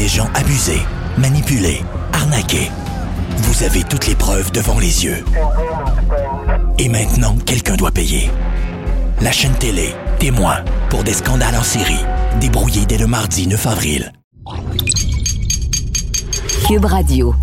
des gens abusés, manipulés, arnaqués. Vous avez toutes les preuves devant les yeux. Et maintenant, quelqu'un doit payer. La chaîne télé, témoin, pour des scandales en série, débrouillés dès le mardi 9 avril. Cube Radio.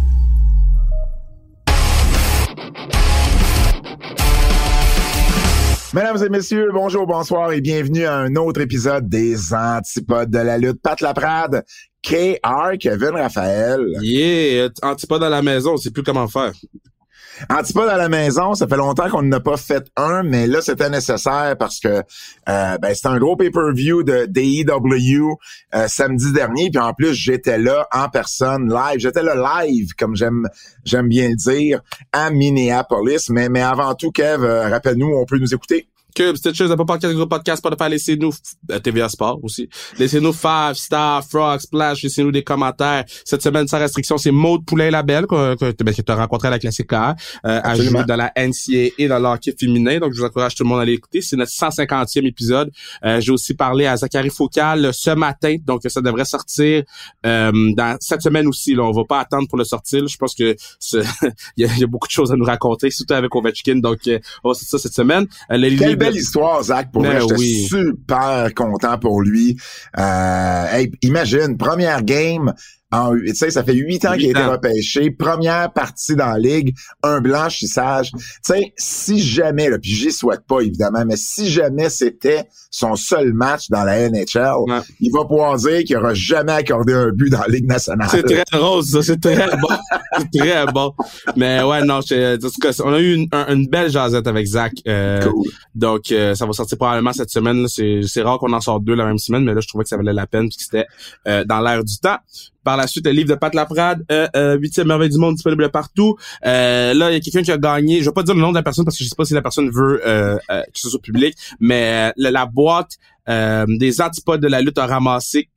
Mesdames et messieurs, bonjour, bonsoir et bienvenue à un autre épisode des Antipodes de la lutte. Pat Laprade, KR, Kevin Raphaël. Yeah, Antipodes à la maison, on sait plus comment faire. Antipodes à la maison, ça fait longtemps qu'on n'a pas fait un, mais là, c'était nécessaire parce que c'était un gros pay-per-view de AEW samedi dernier, puis en plus, j'étais là en personne, live. J'étais là live, comme j'aime bien le dire, à Minneapolis. Mais avant tout, Kev, rappelle-nous où on peut nous écouter. Cube, c'était chose, pas podcast, gros podcast, pas de faire, laissez-nous, TVA Sport aussi. Laissez-nous 5 Star, Frog, Splash, laissez-nous des commentaires. Cette semaine, sans restriction, c'est Maud Poulain-Labelle, que tu as rencontré à la Classique A, à jouer dans la NCAA et dans l'hockey féminin. Donc, je vous encourage tout le monde à l'écouter. C'est notre 150e épisode. J'ai aussi parlé à Zachary Faucal ce matin. Donc, ça devrait sortir, dans cette semaine aussi, là. On va pas attendre pour le sortir, là. Je pense que il y a beaucoup de choses à nous raconter, surtout avec Ovechkin. Donc, on va sortir ça cette semaine. Belle histoire, Zach. Pour moi, j'étais super content pour lui. Hey, imagine, première game, tu sais, ça fait 8 ans qu'il a été repêché, première partie dans la ligue, un blanchissage. Tu sais, si jamais, là, puis j'y souhaite pas évidemment, mais si jamais c'était son seul match dans la NHL, il va pouvoir dire qu'il aura jamais accordé un but dans la Ligue nationale. C'est très drôle, ça, c'est très bon. C'est très bon. Mais ouais, non, en tout cas, on a eu une belle jasette avec Zach. Cool. Donc, ça va sortir probablement cette semaine, là. C'est rare qu'on en sorte 2 la même semaine, mais là, je trouvais que ça valait la peine, puis que c'était dans l'air du temps. Par la suite, le livre de Pat Laprade, 8e merveille du monde, disponible partout. Là, il y a quelqu'un qui a gagné. Je vais pas dire le nom de la personne parce que je sais pas si la personne veut que ce soit public, mais la boîte des Antipodes de la lutte a ramassé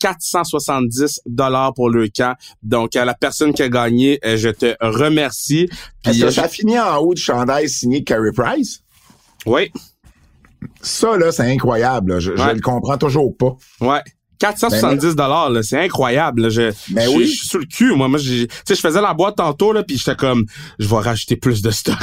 470$ pour le camp. Donc, à la personne qui a gagné, je te remercie. Puis, est-ce que ça finit en haut du chandail signé Carey Price? Oui. Ça, là, c'est incroyable. Là. Je le comprends toujours pas. Ouais. 470$, là, c'est incroyable. Là. Je suis sur le cul, moi. Tu sais, je faisais la boîte tantôt, là, puis j'étais comme, je vais rajouter plus de stock.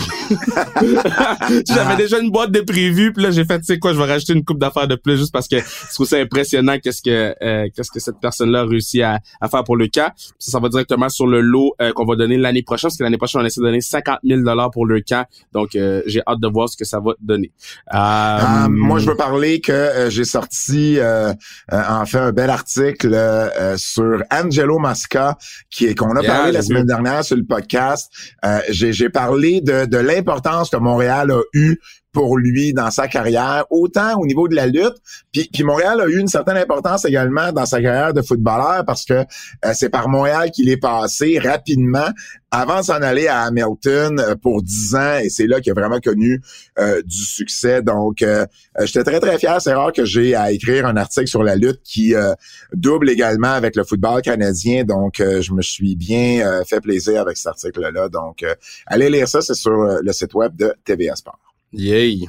J'avais déjà une boîte de prévu, puis là, j'ai fait, tu sais quoi, je vais rajouter une coupe d'affaires de plus, juste parce que je trouve ça impressionnant qu'est-ce que cette personne-là a réussi à faire pour le camp. Ça va directement sur le lot qu'on va donner l'année prochaine, parce que l'année prochaine, on essaie de donner 50,000$ pour le camp. Donc, j'ai hâte de voir ce que ça va donner. Moi, je veux parler que j'ai sorti, en fait, un bel article sur Angelo Mosca qu'on a parlé la semaine dernière sur le podcast. J'ai parlé de l'importance que Montréal a eue pour lui dans sa carrière, autant au niveau de la lutte, puis Montréal a eu une certaine importance également dans sa carrière de footballeur parce que c'est par Montréal qu'il est passé rapidement avant de s'en aller à Hamilton pour 10 ans, et c'est là qu'il a vraiment connu du succès. Donc, j'étais très, très fier. C'est rare que j'ai à écrire un article sur la lutte qui double également avec le football canadien. Donc, je me suis bien fait plaisir avec cet article-là. Donc, allez lire ça, c'est sur le site web de TVA Sport. Yay!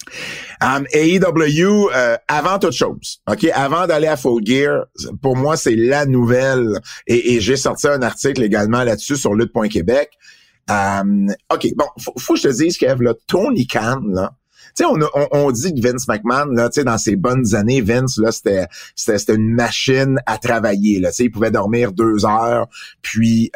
AEW, avant toute chose, ok, avant d'aller à Full Gear, pour moi, c'est la nouvelle, et j'ai sorti un article également là-dessus sur lutte.québec. Ok, bon, faut que je te dise, Kev, là, Tony Khan, là, tu sais, on dit que Vince McMahon, là, tu sais, dans ses bonnes années, Vince, là, c'était une machine à travailler, là, tu sais, il pouvait dormir 2 heures, puis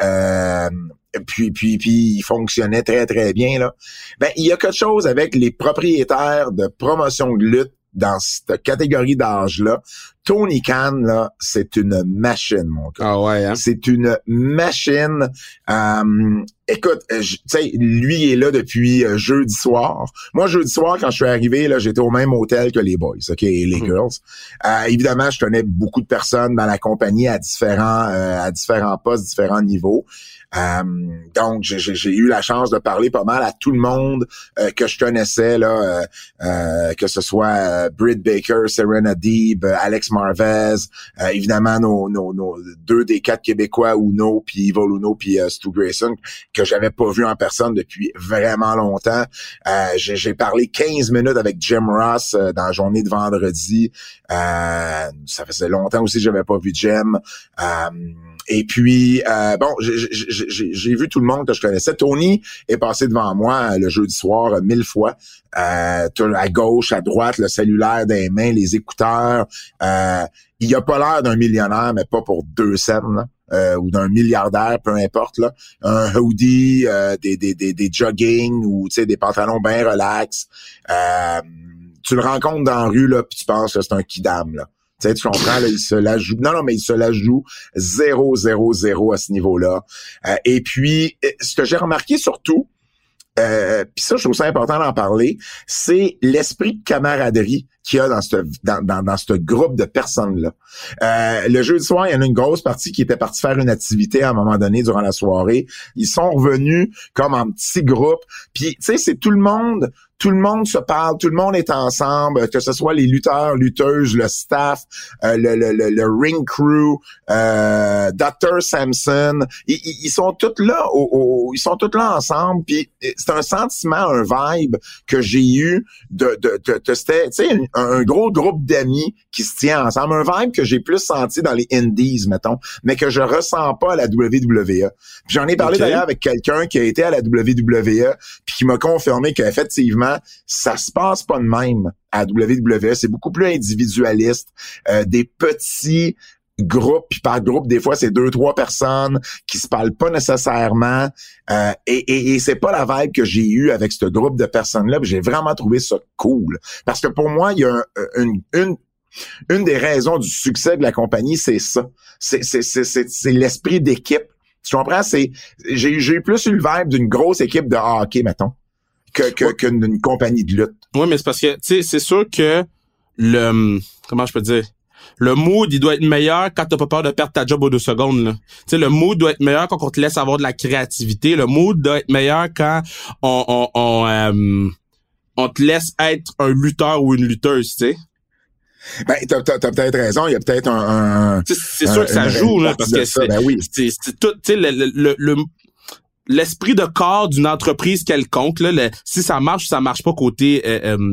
il fonctionnait très, très bien, là. Ben, il y a quelque chose avec les propriétaires de promotion de lutte dans cette catégorie d'âge-là. Tony Khan, là, c'est une machine, mon gars. Ah ouais, hein? C'est une machine. Écoute, tu sais, lui il est là depuis jeudi soir. Moi, jeudi soir, quand je suis arrivé, là, j'étais au même hôtel que les boys, ok, et les girls. Évidemment, je connais beaucoup de personnes dans la compagnie à différents postes, différents niveaux. Donc, j'ai eu la chance de parler pas mal à tout le monde que je connaissais, là, que ce soit Britt Baker, Serena Deeb, Alex Marvez, évidemment nos 2 des 4 Québécois, Uno, puis Ivo Luno, puis Stu Grayson, que j'avais pas vu en personne depuis vraiment longtemps. J'ai parlé 15 minutes avec Jim Ross dans la journée de vendredi. Ça faisait longtemps aussi que j'avais pas vu Jim. Et puis, bon, j'ai vu tout le monde que je connaissais. Tony est passé devant moi le jeudi soir 1000 fois. À gauche, à droite, le cellulaire dans les mains, les écouteurs. Il a pas l'air d'un millionnaire, mais pas pour 2 cents, là. Ou d'un milliardaire, peu importe, là. Un hoodie, des jogging ou, tu sais, des pantalons bien relax. Tu le rencontres dans la rue, là, puis tu penses que c'est un kidam, là. Tu sais, tu comprends, là, il se la joue. Non, mais il se la joue 0 à ce niveau-là. Et puis, ce que j'ai remarqué surtout, puis ça, je trouve ça important d'en parler, c'est l'esprit de camaraderie qu'il y a dans ce groupe de personnes-là. Le jeudi soir, il y en a une grosse partie qui était partie faire une activité à un moment donné durant la soirée. Ils sont revenus comme en petit groupe. Puis, tu sais, c'est tout le monde se parle, tout le monde est ensemble, que ce soit les lutteurs, lutteuses, le staff, le ring crew, Dr. Samson, ils sont tous là, ils sont tous là ensemble. Puis c'est un sentiment, un vibe que j'ai eu de c'était, tu sais, un gros groupe d'amis qui se tient ensemble, un vibe que j'ai plus senti dans les indies, mettons, mais que je ressens pas à la WWE. Puis j'en ai parlé d'ailleurs avec quelqu'un qui a été à la WWE, puis qui m'a confirmé qu'effectivement ça se passe pas de même à WWE. C'est beaucoup plus individualiste, des petits groupes, puis par groupe, des fois, c'est 2-3 personnes qui se parlent pas nécessairement, et c'est pas la vibe que j'ai eue avec ce groupe de personnes-là, puis j'ai vraiment trouvé ça cool. Parce que pour moi, il y a une des raisons du succès de la compagnie, c'est ça. C'est l'esprit d'équipe. Tu comprends? J'ai plus eu le vibe d'une grosse équipe de hockey, mettons, qu'une compagnie de lutte. Oui, mais c'est parce que, tu sais, c'est sûr que comment je peux dire? Le mood, il doit être meilleur quand t'as pas peur de perdre ta job aux 2 secondes, là. Tu sais, le mood doit être meilleur quand on te laisse avoir de la créativité. Le mood doit être meilleur quand on te laisse être un lutteur ou une lutteuse, tu sais. Ben, t'as peut-être raison. Il y a peut-être c'est sûr que ça joue, là, parce que c'est tout, tu sais, l'esprit de corps d'une entreprise quelconque, là, si ça marche pas côté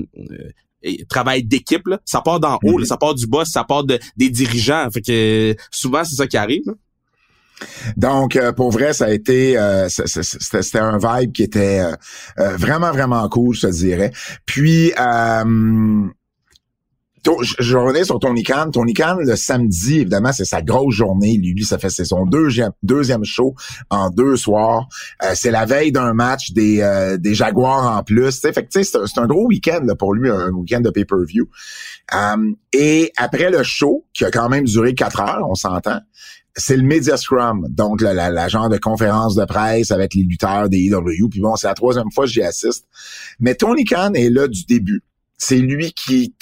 travail d'équipe, là, ça part d'en haut, là, ça part du boss, ça part des dirigeants. Fait que souvent c'est ça qui arrive, là. Donc, pour vrai, ça a été, c'était un vibe qui était vraiment, vraiment cool, je te dirais. Puis, je revenais sur Tony Khan. Tony Khan, le samedi, évidemment, c'est sa grosse journée. Lui, c'est son deuxième show en 2 soirs. C'est la veille d'un match des Jaguars en plus. T'sais. Fait que c'est un gros week-end là, pour lui, un week-end de pay-per-view. Et après le show, qui a quand même duré 4 heures, on s'entend, c'est le Media Scrum, donc la genre de conférence de presse avec les lutteurs des EW. Puis bon, c'est la 3e fois que j'y assiste. Mais Tony Khan est là du début. C'est lui qui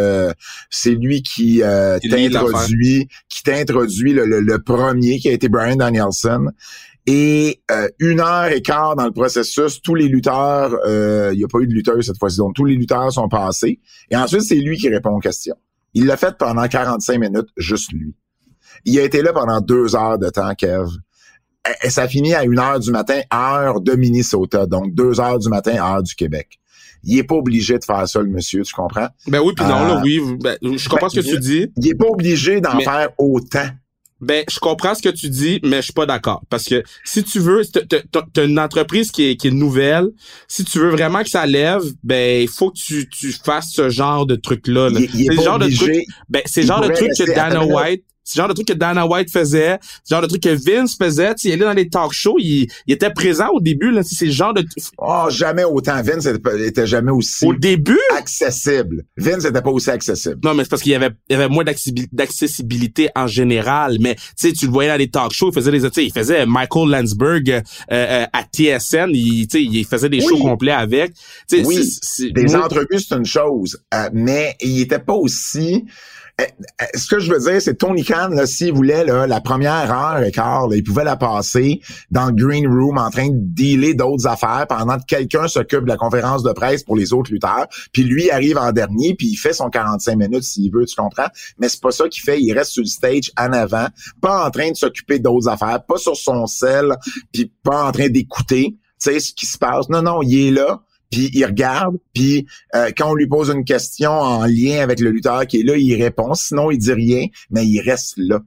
t'introduit le premier qui a été Bryan Danielson. Et 1h15 dans le processus, tous les lutteurs, il n'y a pas eu de lutteurs cette fois-ci, donc tous les lutteurs sont passés. Et ensuite, c'est lui qui répond aux questions. Il l'a fait pendant 45 minutes, juste lui. Il a été là pendant 2 heures de temps, Kev. Et ça finit à 1h du matin, heure de Minnesota, donc 2 heures du matin, heure du Québec. Il est pas obligé de faire ça, le monsieur, tu comprends? Ben oui, puis non, là, oui. Ben, je comprends ce que tu dis. Il est pas obligé d'en faire autant. Ben, je comprends ce que tu dis, mais je suis pas d'accord. Parce que si tu veux, t'as une entreprise qui est nouvelle, si tu veux vraiment que ça lève, ben, il faut que tu fasses ce genre de truc-là. Là. C'est le genre de truc, c'est le genre de truc que Dana White, c'est le genre de truc que Dana White faisait, c'est le genre de truc que Vince faisait. Tu sais, il allait dans les talk shows, il était présent au début, là. C'est le genre de... Oh, jamais autant. Vince était jamais aussi... Au début? Accessible. Vince était pas aussi accessible. Non, mais c'est parce qu'il y avait moins d'accessibilité en général. Mais, tu sais, tu le voyais dans les talk shows, il faisait Michael Landsberg, à TSN, il faisait des shows complets avec. T'sais, oui. Des entrevues, c'est une chose. Mais il était pas aussi... Ce que je veux dire, c'est Tony Khan, là, s'il voulait, là, la première heure et quart, là, il pouvait la passer dans le green room en train de dealer d'autres affaires pendant que quelqu'un s'occupe de la conférence de presse pour les autres lutteurs. Puis lui arrive en dernier, puis il fait son 45 minutes s'il veut, tu comprends? Mais c'est pas ça qu'il fait. Il reste sur le stage en avant, pas en train de s'occuper d'autres affaires, pas sur son cell, puis pas en train d'écouter, tu sais, ce qui se passe. Non, il est là. Puis il regarde, puis quand on lui pose une question en lien avec le lutteur qui est là, il répond. Sinon, il dit rien, mais il reste là.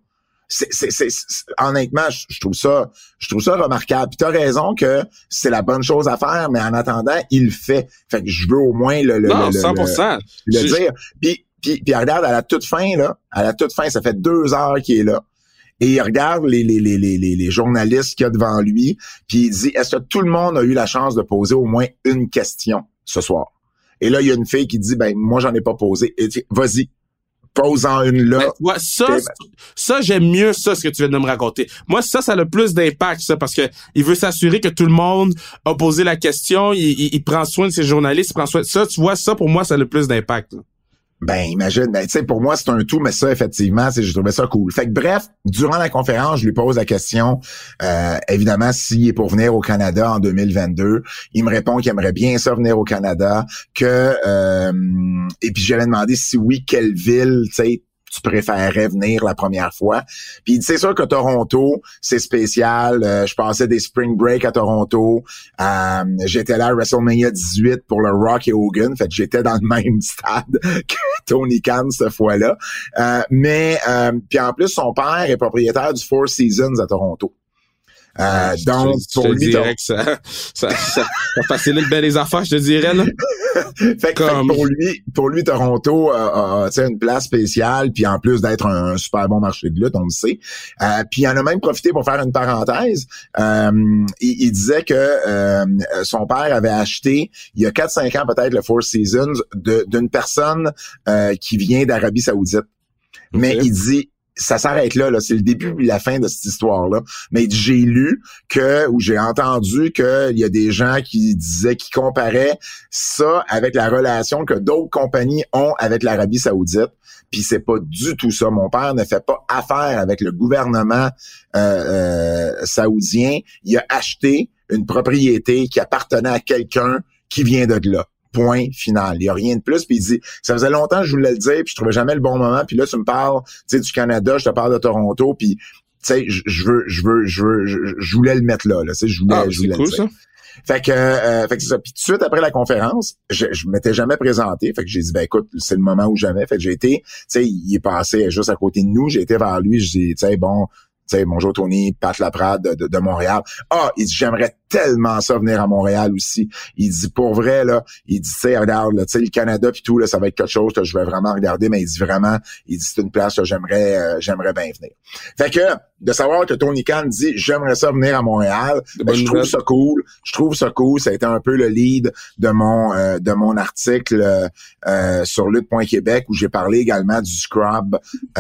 honnêtement, je trouve ça remarquable. Puis t'as raison que c'est la bonne chose à faire, mais en attendant, il le fait. Fait que je veux au moins le 100%. le dire. Puis regarde, à la toute fin, ça fait 2 heures qu'il est là. Et il regarde les journalistes qu'il y a devant lui, puis il dit, est-ce que tout le monde a eu la chance de poser au moins une question ce soir? Et là, il y a une fille qui dit, ben, moi, j'en ai pas posé. Et dit, vas-y, pose-en une là. Ouais, ça, j'aime mieux ça, ce que tu viens de me raconter. Moi, ça a le plus d'impact, ça, parce que il veut s'assurer que tout le monde a posé la question, il prend soin de ses journalistes, il prend soin de ça, tu vois, ça, pour moi, ça a le plus d'impact, là. Ben, imagine, tu sais, pour moi, c'est un tout, mais ça, effectivement, j'ai trouvé ça cool. Fait que bref, durant la conférence, je lui pose la question, évidemment, s'il est pour venir au Canada en 2022. Il me répond qu'il aimerait bien ça venir au Canada, et puis j'avais demandé si oui, quelle ville, tu sais, tu préférerais venir la première fois. Puis c'est sûr que Toronto, c'est spécial. Je passais des spring break à Toronto. J'étais là à WrestleMania 18 pour le Rock et Hogan. Fait que j'étais dans le même stade que Tony Khan cette fois-là. Mais puis en plus, son père est propriétaire du Four Seasons à Toronto. Donc, pour lui, dirais que ça facilite bien les affaires, je te dirais, là. fait que pour lui, Toronto a une place spéciale, puis en plus d'être un super bon marché de lutte, on le sait. Puis il en a même profité pour faire une parenthèse. Il disait que son père avait acheté, il y a 4-5 ans peut-être, le Four Seasons d'une personne qui vient d'Arabie Saoudite. Okay. Mais il dit, ça s'arrête là, c'est le début et la fin de cette histoire-là. Mais j'ai lu j'ai entendu qu'il y a des gens qui disaient, qui comparaient ça avec la relation que d'autres compagnies ont avec l'Arabie Saoudite. Puis c'est pas du tout ça. Mon père ne fait pas affaire avec le gouvernement saoudien. Il a acheté une propriété qui appartenait à quelqu'un qui vient de là. Point final. Il y a rien de plus. Puis il dit, ça faisait longtemps que je voulais le dire, puis je trouvais jamais le bon moment. Puis là, tu me parles, tu sais, du Canada, je te parle de Toronto, puis tu sais, je voulais le mettre là. Tu sais, je voulais cool, le dire. Ça. Fait que c'est ça. Puis tout de suite après la conférence, je m'étais jamais présenté. Fait que j'ai dit, ben écoute, c'est le moment où jamais. Fait que j'ai été, tu sais, il est passé juste à côté de nous. J'ai été vers lui. Je dis, tu sais, bon. T'sais, bonjour Tony, Pat Laprade de Montréal. Il dit, j'aimerais tellement ça venir à Montréal aussi. Il dit, pour vrai, là, il dit, tu sais, regarde, tu sais, le Canada pis tout, là, ça va être quelque chose que je vais vraiment regarder, mais il dit vraiment, c'est une place que j'aimerais bien venir. Fait que, de savoir que Tony Khan dit, j'aimerais ça venir à Montréal, ben, je trouve ça cool. Ça a été un peu le lead de mon article, sur lutte.québec, où j'ai parlé également du scrum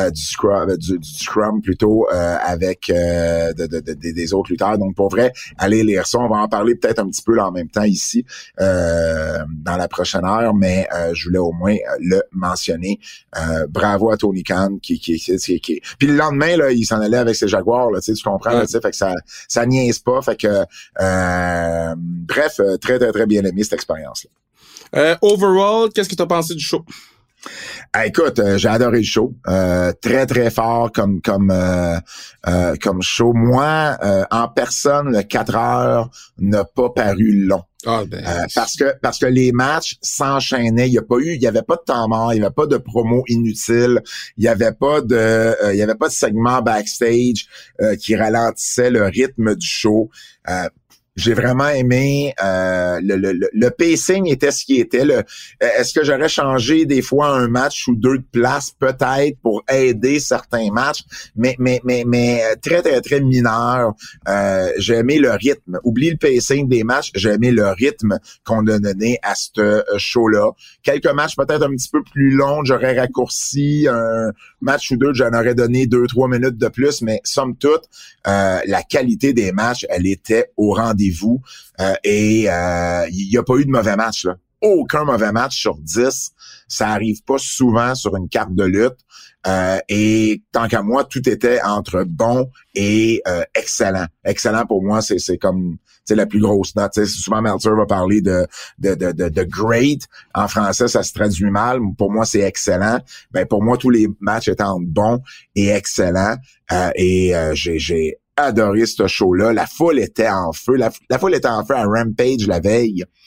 plutôt, avec des autres lutteurs. Donc, pour vrai, allez lire ça. On va en parler peut-être un petit peu là, en même temps ici, dans la prochaine heure, mais je voulais au moins le mentionner. Bravo à Tony Khan qui. Puis le lendemain, là, il s'en allait avec ses Jaguars, là, tu comprends, là, fait que ça niaise pas. Fait que bref, très, très, très bien aimé cette expérience-là. Overall, qu'est-ce que tu as pensé du show? Écoute, j'ai adoré le show, très très fort comme show. Moi, en personne, le 4 heures n'a pas paru long. Parce que les matchs s'enchaînaient, il y avait pas de temps mort, il y avait pas de promo inutile, il y avait pas de segment backstage qui ralentissait le rythme du show. J'ai vraiment aimé le pacing était ce qui était. Est-ce que j'aurais changé des fois un match ou deux de place peut-être pour aider certains matchs, mais très très très mineur. J'ai aimé le rythme. Oublie le pacing des matchs, j'ai aimé le rythme qu'on a donné à ce show-là. Quelques matchs peut-être un petit peu plus longs, j'aurais raccourci un match ou deux, j'en aurais donné 2-3 minutes de plus, mais somme toute, la qualité des matchs, elle était au rendez-vous. Et il n'y a pas eu de mauvais match, là. Aucun mauvais match sur 10. Ça arrive pas souvent sur une carte de lutte. Et tant qu'à moi, tout était entre bon et excellent. Excellent pour moi, c'est comme la plus grosse note. Souvent Meltzer va parler de great. En français, ça se traduit mal. Pour moi, c'est excellent. Ben pour moi, tous les matchs étaient entre bon et excellent. Et j'ai adoré ce show-là. La foule était en feu. La foule était en feu à Rampage la veille.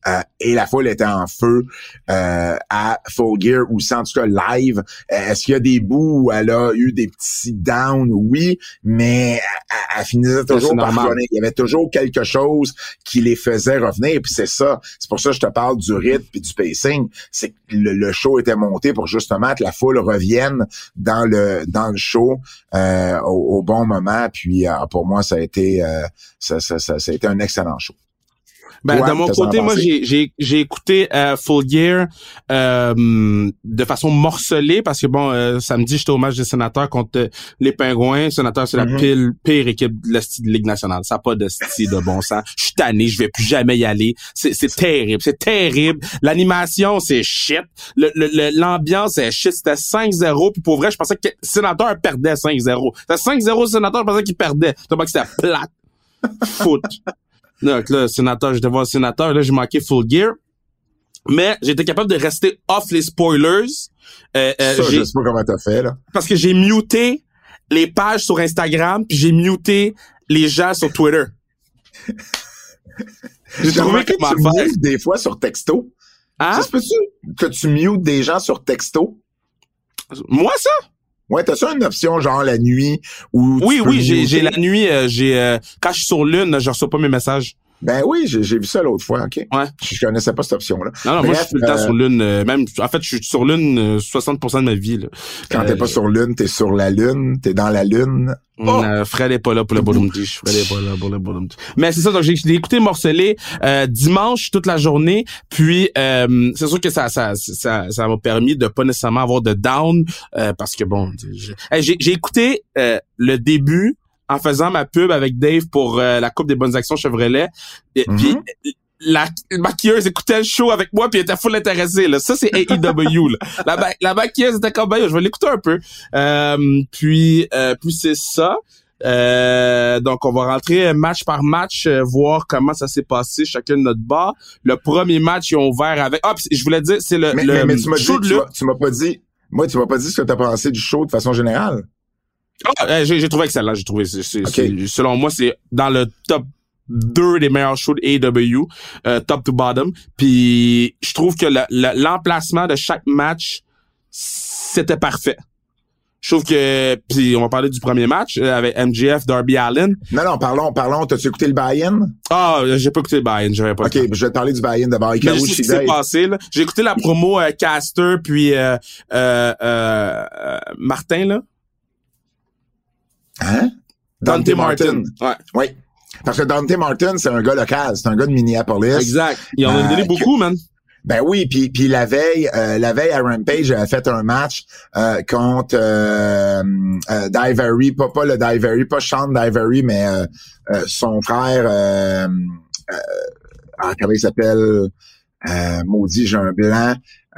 et la foule était en feu à Full Gear, ou en tout cas live. Est-ce qu'il y a des bouts où elle a eu des petits downs? Oui, mais elle finissait toujours par revenir. Il y avait toujours quelque chose qui les faisait revenir, puis c'est ça. C'est pour ça que je te parle du rythme et du pacing. C'est que le show était monté pour justement que la foule revienne dans le show au bon moment. Puis pour moi, ça a été ça a été un excellent show. Ben, de mon côté, moi, j'ai écouté Full Gear de façon morcelée parce que, bon, samedi, j'étais au match des Sénateurs contre les Pingouins. Les Sénateurs, c'est la pire équipe de la Ligue nationale. Ça n'a pas de style de bon sens. Je suis tanné, je vais plus jamais y aller. C'est terrible, c'est terrible. L'animation, c'est shit. L'ambiance, c'est shit. C'était 5-0, puis pour vrai, je pensais que les Sénateurs perdaient 5-0. C'était 5-0 Sénateurs, je pensais qu'ils perdaient. Je pensais que c'était plate. Foot. Donc là, sénateur, j'étais voir le sénateur, là, j'ai manqué Full Gear. Mais j'étais capable de rester off les spoilers. Je sais pas comment t'as fait, là. Parce que j'ai muté les pages sur Instagram, puis j'ai muté les gens sur Twitter. J'ai trouvé que tu mutes des fois sur texto. Hein? Ça se peut-tu que tu mutes des gens sur texto? Moi, ça? Ouais, t'as ça une option genre la nuit où Oui, j'ai la nuit, quand je suis sur Lune, je reçois pas mes messages. Ben oui, j'ai vu ça l'autre fois, OK? Ouais. Je connaissais pas cette option-là. Non, moi, je suis tout le temps sur Lune. Même, en fait, je suis sur Lune 60% de ma vie, là. Quand t'es pas sur Lune, t'es sur la Lune, t'es dans la Lune. Fred est pas là pour le Bolumti. Fred est pas là pour le Bolumti. Mais c'est ça, donc j'ai écouté morcelé dimanche toute la journée, puis c'est sûr que ça m'a permis de pas nécessairement avoir de down parce que bon, j'ai écouté le début en faisant ma pub avec Dave pour la Coupe des bonnes actions Chevrolet. Puis la maquilleuse écoutait le show avec moi puis elle était full intéressée, là. Ça, c'est AEW, là. La maquilleuse était comme, ben, je vais l'écouter un peu. Puis c'est ça. Donc, on va rentrer match par match, voir comment ça s'est passé chacun de notre bar. Le premier match, ils ont ouvert avec... Ah, puis je voulais dire, c'est le mais tu m'as dit, tu m'as pas dit... Moi, tu m'as pas dit ce que t'as pensé du show de façon générale. J'ai trouvé excellent. J'ai trouvé, selon moi, c'est dans le top 2 des meilleurs shows de AEW, top to bottom. Puis je trouve que l'emplacement de chaque match, c'était parfait. Je trouve que, puis on va parler du premier match avec MJF, Darby Allin. Non, parlons. T'as-tu écouté le buy-in? Ah, j'ai pas écouté le buy-in, j'avais pas. OK, je vais te parler du buy-in d'abord. Mais je sais ce qui s'est passé, là. J'ai écouté la promo Caster puis Martin, là. Hein? Dante Martin. Ouais. Oui. Parce que Dante Martin, c'est un gars local, c'est un gars de Minneapolis. Exact. Il en a donné beaucoup, man. Ben oui, puis la veille à Rampage, j'avais fait un match contre Daivari, pas le Daivari, pas Sean Daivari, mais son frère comment il s'appelle? Maudit, j'ai un blanc.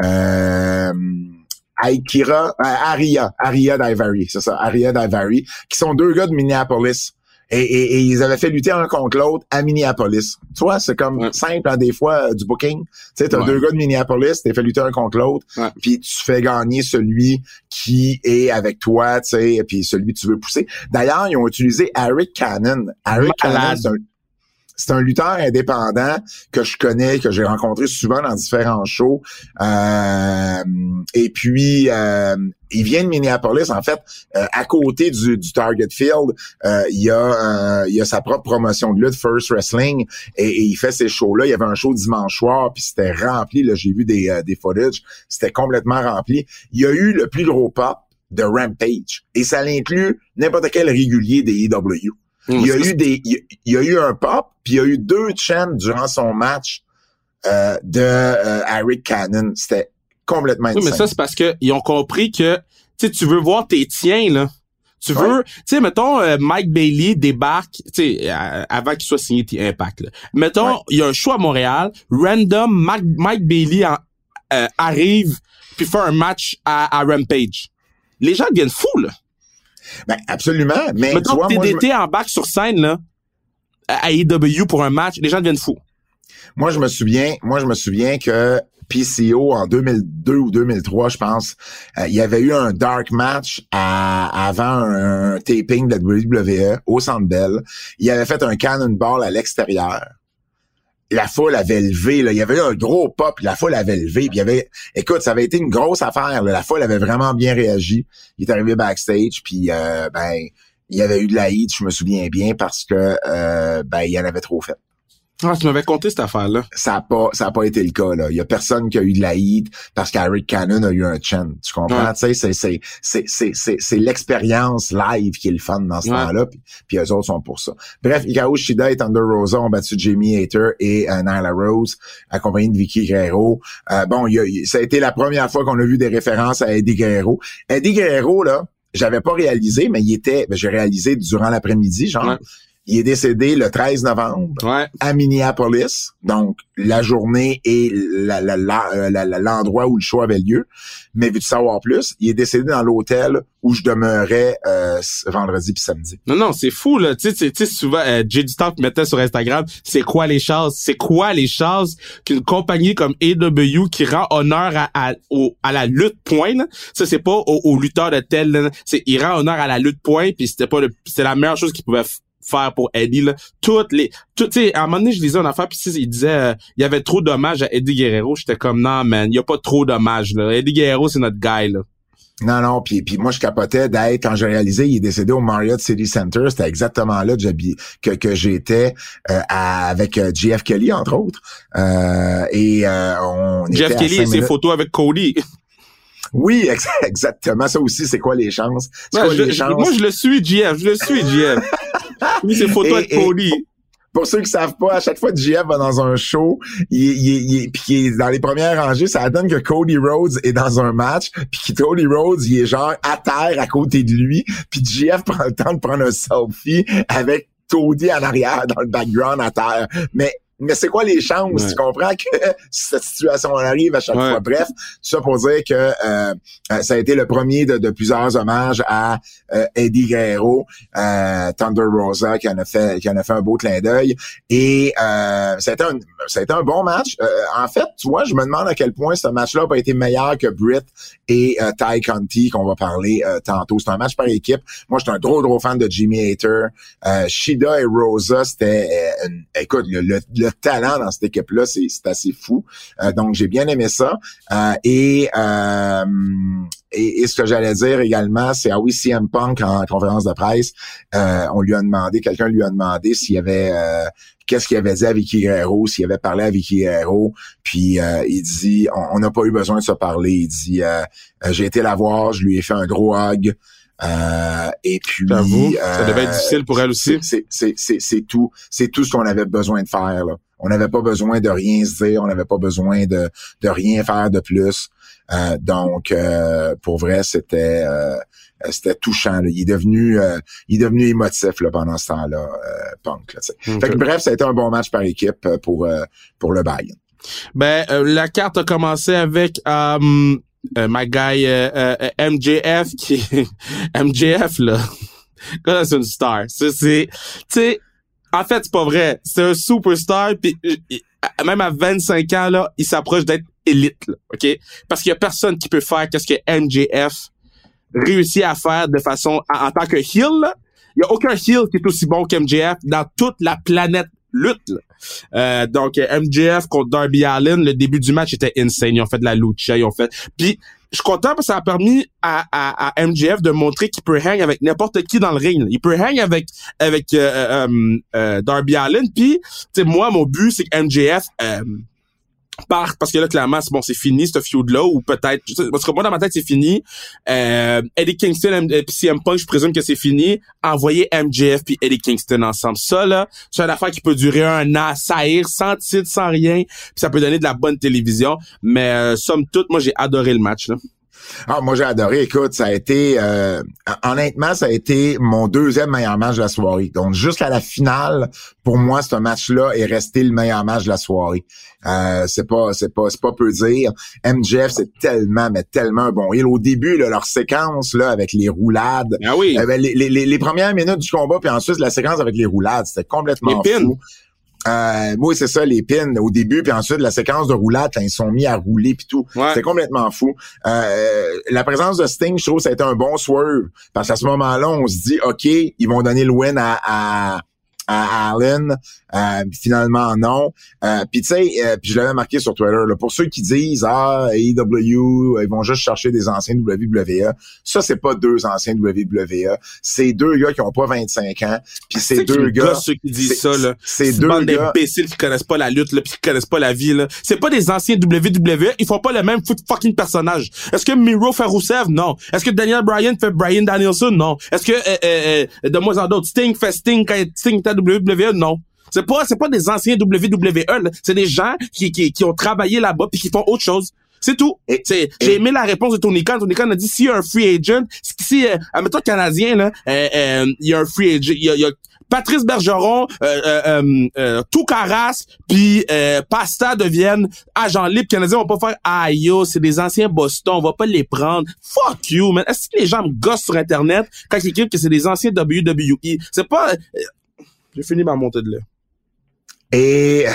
Aria Daivari, c'est ça, Aria Daivari, qui sont deux gars de Minneapolis. Et ils avaient fait lutter un contre l'autre à Minneapolis. Tu vois, c'est comme simple, hein, des fois, du booking. Tu sais, t'as deux gars de Minneapolis, t'as fait lutter un contre l'autre, puis tu fais gagner celui qui est avec toi, tu sais, puis celui que tu veux pousser. D'ailleurs, ils ont utilisé Eric Cannon. Eric Cannon, c'est un lutteur indépendant que je connais, que j'ai rencontré souvent dans différents shows. Et puis, il vient de Minneapolis. En fait, à côté du Target Field, il y a sa propre promotion de lutte, First Wrestling, et il fait ces shows-là. Il y avait un show dimanche soir, puis c'était rempli. Là, j'ai vu des footage. C'était complètement rempli. Il y a eu le plus gros pop de Rampage. Et ça l'inclut n'importe quel régulier des EW. Il y a eu un pop, puis il y a eu 2 chants durant son match de Eric Cannon. C'était complètement insane. Oui, mais ça, c'est parce que ils ont compris que tu veux voir tes tiens, là. Tu veux, tu sais, mettons, Mike Bailey débarque, tu sais, avant qu'il soit signé Impact, là. Mettons, il y a un show à Montréal, random, Mike Bailey arrive, puis fait un match à Rampage. Les gens deviennent fous, là. Ben, absolument. Mais mettons tu vois, TDT embarque sur scène, là, à AEW pour un match, les gens deviennent fous. Moi, je me souviens que PCO, en 2002 ou 2003, je pense, il y avait eu un dark match avant un taping de WWE au Centre Bell. Il avait fait un cannonball à l'extérieur. la foule avait levé, là. Il y avait eu un gros pop, puis la foule avait levé, puis écoute, ça avait été une grosse affaire, là. La foule avait vraiment bien réagi. Il est arrivé backstage, puis il y avait eu de la heat, je me souviens bien, parce que il en avait trop fait. Ah, tu m'avais conté cette affaire-là. Ça a pas été le cas, là. Il y a personne qui a eu de la heat parce qu'Eric Cannon a eu un chant. Tu comprends? Tu sais, c'est l'expérience live qui est le fun dans ce temps-là. Puis eux autres sont pour ça. Bref, Hikaru Shida et Thunder Rosa ont battu Jamie Hayter et Nyla Rose, accompagnés de Vicky Guerrero. Ça a été la première fois qu'on a vu des références à Eddie Guerrero. Eddie Guerrero, là, j'avais pas réalisé, mais j'ai réalisé durant l'après-midi, genre. Ouais. Il est décédé le 13 novembre à Minneapolis, donc la journée et l'endroit où le show avait lieu. Mais veux-tu savoir plus, il est décédé dans l'hôtel où je demeurais vendredi puis samedi. Non, c'est fou, là. Tu sais, souvent, Jay du Temple mettait sur Instagram, c'est quoi les chances qu'une compagnie comme AEW qui rend honneur à la lutte point, là. Ça, c'est pas au lutteur de tel, là. Il rend honneur à la lutte point, puis c'était la meilleure chose qu'il pouvait faire pour Eddie, là. Tu sais, à un moment donné, je lisais une affaire, puis il disait, il y avait trop d'hommages à Eddie Guerrero. J'étais comme, non, man, il y a pas trop d'hommages, là. Eddie Guerrero, c'est notre guy, là. Non, puis moi, je capotais quand j'ai réalisé, il est décédé au Marriott City Center. C'était exactement là que j'étais, avec JF Kelly, entre autres. JF Kelly et ses photos avec Cody. Oui, exactement. Ça aussi, c'est quoi les chances? Moi, je le suis, JF. Oui, c'est photo avec Cody. Pour ceux qui savent pas, à chaque fois que JF va dans un show, il est dans les premières rangées, ça donne que Cody Rhodes est dans un match, puis que Cody Rhodes, il est genre à terre à côté de lui, puis JF prend le temps de prendre un selfie avec Cody en arrière dans le background à terre. Mais c'est quoi les chances? Ouais. Tu comprends que cette situation arrive à chaque fois? Bref, ça pour dire que ça a été le premier de plusieurs hommages à Eddie Guerrero, Thunder Rosa qui en a fait un beau clin d'œil. Et ça a été un bon match. En fait, tu vois, je me demande à quel point ce match-là n'a pas été meilleur que Britt et Ty Conti qu'on va parler tantôt. C'est un match par équipe. Moi, j'étais un gros fan de Jimmy Hayter. Shida et Rosa, c'était écoute, le talent dans cette équipe-là, c'est assez fou. Donc, j'ai bien aimé ça. Et ce que j'allais dire également, c'est CM Punk en conférence de presse, quelqu'un lui a demandé s'il y avait qu'est-ce qu'il avait dit à Vicky Guerrero, s'il avait parlé à Vicky Guerrero, puis il dit on n'a pas eu besoin de se parler. Il dit j'ai été la voir, je lui ai fait un gros hug. Et puis ça devait être difficile pour elle aussi. C'est tout ce qu'on avait besoin de faire là. On n'avait pas besoin de rien se dire, on n'avait pas besoin de rien faire de plus. Donc pour vrai, c'était touchant là. Il est devenu émotif là pendant ce temps-là, Punk là, okay. Fait que bref, ça a été un bon match par équipe pour le Bayern. La carte a commencé avec my guy MJF MJF là. C'est une star. C'est tu sais, en fait, c'est pas vrai. C'est un superstar, puis même à 25 ans là, il s'approche d'être élite là, OK? Parce qu'il y a personne qui peut faire qu'est-ce que MJF réussit à faire de façon en tant que heel là. Il y a aucun heel qui est aussi bon qu'MJF dans toute la planète lutte là. Donc MJF contre Darby Allin, le début du match était insane. Ils ont fait de la lucha, puis je suis content parce que ça a permis à MJF de montrer qu'il peut hang avec n'importe qui dans le ring là. Il peut hang avec Darby Allin, puis tu sais moi mon but c'est que MJF parce que là clairement c'est fini ce feud là, ou peut-être parce que moi dans ma tête c'est fini. Eddie Kingston et CM Punk, je présume que c'est fini. Envoyer MJF puis Eddie Kingston ensemble, ça là c'est une affaire qui peut durer un an, saillir sans titre, sans rien, puis ça peut donner de la bonne télévision. Mais somme toute, moi j'ai adoré le match là. Ah, moi, j'ai adoré. Écoute, ça a été, honnêtement, ça a été mon deuxième meilleur match de la soirée. Donc, jusqu'à la finale, pour moi, ce match-là est resté le meilleur match de la soirée. C'est pas peu dire. MJF, c'est tellement un bon heel. Au début, là, leur séquence, là, avec les roulades. Ah oui. Les premières minutes du combat, puis ensuite, la séquence avec les roulades, c'était complètement fou. Oui, c'est ça, les pins au début, puis ensuite la séquence de roulade quand ils sont mis à rouler puis tout. Ouais. C'était complètement fou. La présence de Sting, je trouve, ça a été un bon swerve. Parce qu'à ce moment-là, on se dit, OK, ils vont donner le win à à Allen. Finalement, non. Puis tu sais, puis je l'avais marqué sur Twitter, là, pour ceux qui disent AEW, ils vont juste chercher des anciens WWE. Ça, c'est pas deux anciens WWE. C'est deux gars qui ont pas 25 ans. Puis c'est deux gars... ceux qui disent ça, là. C'est deux gars... d'imbéciles qui connaissent pas la lutte, là, pis qui connaissent pas la vie, là. C'est pas des anciens WWE. Ils font pas le même fucking personnage. Est-ce que Miro fait Rusev? Non. Est-ce que Daniel Bryan fait Bryan Danielson? Non. Est-ce que, de moins en d'autres, Sting fait Sting quand Sting est à WWE? Non. C'est pas des anciens WWE, là. C'est des gens qui ont travaillé là-bas pis qui font autre chose. C'est tout. J'ai aimé la réponse de Tony Khan. Tony Khan a dit, s'il y a un free agent, si, admettons Canadien, là, il y a un free agent, il y a Patrice Bergeron, Toucaras, puis Pasta deviennent agents libres. Canadiens vont pas faire yo, c'est des anciens Boston, on va pas les prendre. Fuck you, man. Est-ce que les gens me gossent sur Internet quand ils écrivent que c'est des anciens WWE? C'est pas... J'ai fini ma montée de lait. Et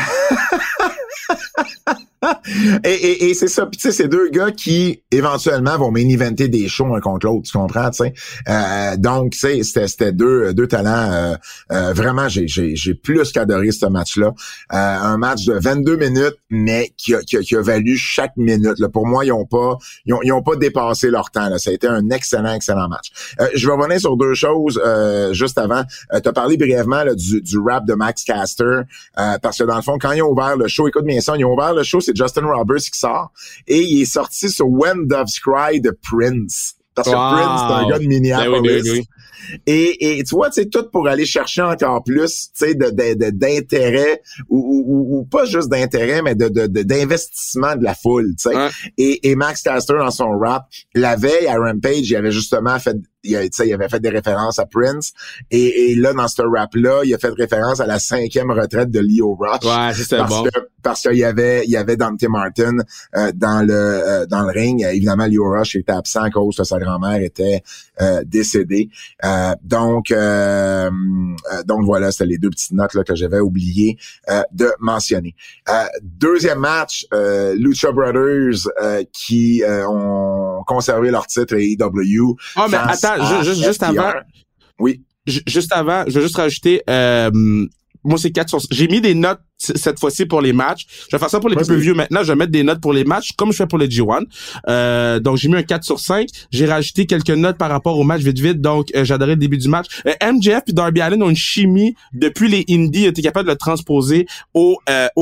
et c'est ça. Puis tu sais, c'est deux gars qui éventuellement vont main-eventer des shows un contre l'autre, tu comprends, tu sais. Donc, tu sais, c'était deux talents. Vraiment, j'ai plus qu'adoré ce match-là. Un match de 22 minutes, mais qui a valu chaque minute. Là. Pour moi, ils ont pas dépassé leur temps. Là. Ça a été un excellent match. Je vais revenir sur deux choses juste avant. T'as parlé brièvement là, du rap de Max Caster, parce que dans le fond, quand ils ont ouvert le show, écoute bien ça, ils ont ouvert le show, c'est Justin Roberts qui sort, et il est sorti sur When Doves Cry de Prince. Parce que Prince, c'est un gars de Minneapolis. Oui. Et tu vois, tu sais, tout pour aller chercher encore plus, tu sais, d'intérêt, ou pas juste d'intérêt, mais d'investissement de la foule, tu sais. Ouais. Et Max Caster, dans son rap, la veille à Rampage, il avait justement fait, il avait fait des références à Prince, et là, dans ce rap-là, il a fait référence à la 5e retraite de Leo Rush. Ouais, c'était bon. Parce qu'il y avait Dante Martin dans le ring. Évidemment, Leo Rush était absent à cause que sa grand-mère était décédée. Donc voilà, c'était les deux petites notes là que j'avais oublié de mentionner. Deuxième match, Lucha Brothers qui ont conservé leur titre AEW. Ah, mais attends, juste avant. Oui. Juste avant, je vais juste rajouter moi, c'est 4 sur... J'ai mis des notes cette fois-ci pour les matchs. Je vais faire ça pour les plus vieux maintenant. Je vais mettre des notes pour les matchs comme je fais pour les G1. Donc, j'ai mis un 4 sur 5. J'ai rajouté quelques notes par rapport au match vite. Donc, j'adorais le début du match. MJF et Darby Allin ont une chimie depuis les Indies. Ils étaient capables de le transposer aux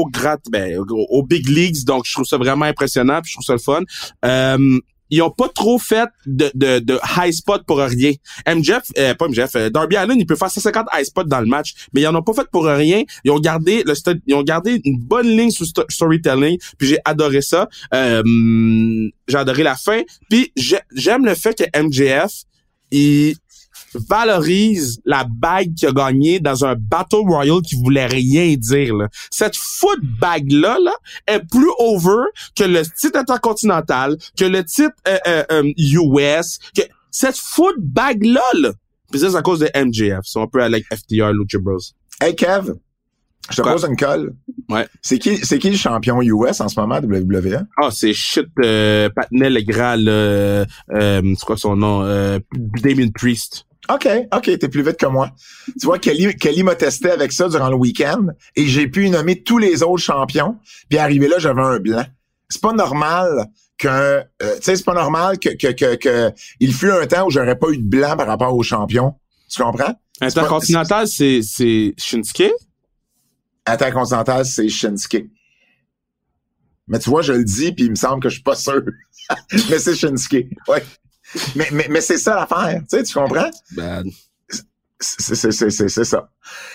Big Leagues. Donc, je trouve ça vraiment impressionnant. Puis je trouve ça le fun. Ils ont pas trop fait de high spot pour rien. Darby Allin, il peut faire 150 high spots dans le match, mais ils en ont pas fait pour rien. Ils ont gardé une bonne ligne sur storytelling, puis j'ai adoré ça. J'ai adoré la fin, puis j'aime le fait que MJF, il valorise la bague qu'il a gagnée dans un Battle Royal qui voulait rien dire, là. Cette foot bague-là, est plus over que le titre intercontinental, que le titre US, que cette foot bague-là, là. Puis ça, c'est à cause de MJF. C'est un peu avec FTR, Lucha Bros. Hey, Kev, je te pose une colle. Ouais. C'est qui le champion US en ce moment, WWE? Ah, c'est Patnel le Gras, c'est quoi son nom? Damien Priest. OK, t'es plus vite que moi. Tu vois, Kelly m'a testé avec ça durant le week-end et j'ai pu nommer tous les autres champions. Puis arrivé là, j'avais un blanc. C'est pas normal que, c'est pas normal que il fut un temps où j'aurais pas eu de blanc par rapport aux champions. Tu comprends? Intercontinental, c'est Shinsuke? Intercontinental, c'est Shinsuke. Mais tu vois, je le dis puis il me semble que je suis pas sûr. Mais c'est Shinsuke. Ouais. Mais c'est ça l'affaire, tu comprends? Bad. C'est ça.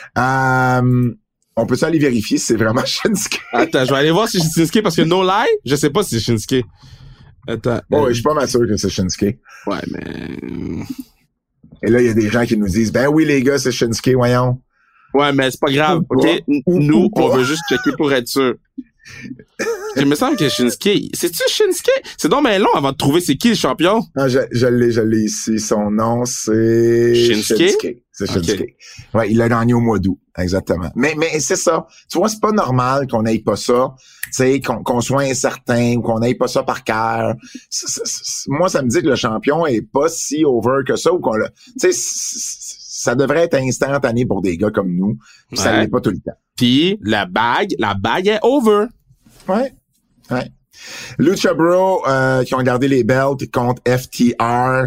On peut-tu aller vérifier si c'est vraiment Shinsuke? Attends, je vais aller voir si c'est Shinsuke parce que no lie, je sais pas si c'est Shinsuke. Attends. Bon, je suis pas mal sûr que c'est Shinsuke. Ouais, mais... Et là, il y a des gens qui nous disent, ben oui, les gars, c'est Shinsuke, voyons. Ouais, mais c'est pas grave, OK? Nous, on veut juste checker pour être sûr. Il me semble que Shinsuke... C'est-tu Shinsuke? C'est donc bien long avant de trouver c'est qui le champion. Ah, je l'ai ici. Son nom, c'est... Shinsuke? C'est Shinsuke. Okay. Ouais, il a gagné au mois d'août. Exactement. Mais c'est ça. Tu vois, c'est pas normal qu'on n'aille pas ça. Tu sais, qu'on soit incertain ou qu'on n'aille pas ça par cœur. Moi, ça me dit que le champion est pas si over que ça ou qu'on l'a... Tu sais, ça devrait être instantané pour des gars comme nous. Puis ça l'est pas tout le temps. Puis la bague est over. Ouais. Lucha Bro qui ont gardé les belts contre FTR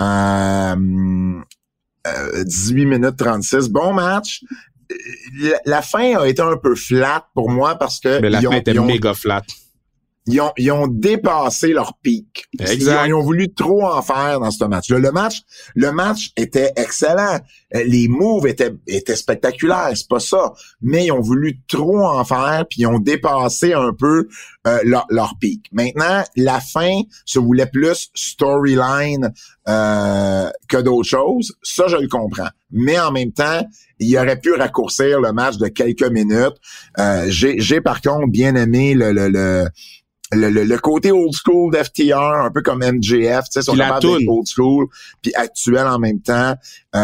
18 minutes 36. Bon match. La fin a été un peu flat pour moi parce que mais la fin était méga flat. Ils ont dépassé leur pic. Exact. Ils ont voulu trop en faire dans ce match-là. Le match était excellent. Les moves étaient spectaculaires, c'est pas ça. Mais ils ont voulu trop en faire, puis ils ont dépassé un peu leur pic. Maintenant, la fin se voulait plus storyline que d'autres choses. Ça, je le comprends. Mais en même temps, il aurait pu raccourcir le match de quelques minutes. J'ai par contre bien aimé le côté old school d'FTR, un peu comme MJF, tu sais, sont capables d'être old school puis actuel en même temps.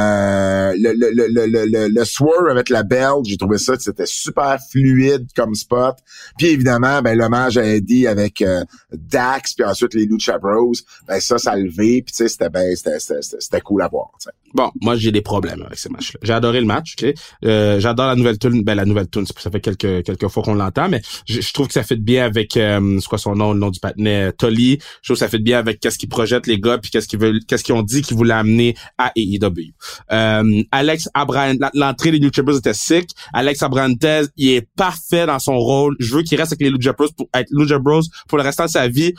Le swerve avec la belt, j'ai trouvé ça, c'était super fluide comme spot. Puis évidemment, l'hommage à Eddie avec Dax, puis ensuite les Lucha Bros, ça a levé, puis tu sais, c'était cool à voir. T'sais. Bon, moi j'ai des problèmes avec ces matchs-là. J'ai adoré le match, ok. J'adore la nouvelle tune. La nouvelle tune, ça fait quelques fois qu'on l'entend, mais je trouve que ça fit bien avec c'est quoi son nom, le nom du patinet, Tully. Je trouve que ça fit bien avec qu'est-ce qu'ils projettent les gars, puis qu'est-ce qu'ils ont dit qu'ils voulaient amener à AEW. Alex Abrahantes, l'entrée des Lucha Bros était sick. Alex Abrahantes, il est parfait dans son rôle. Je veux qu'il reste avec les Lucha Bros pour être Lucha Bros pour le restant de sa vie.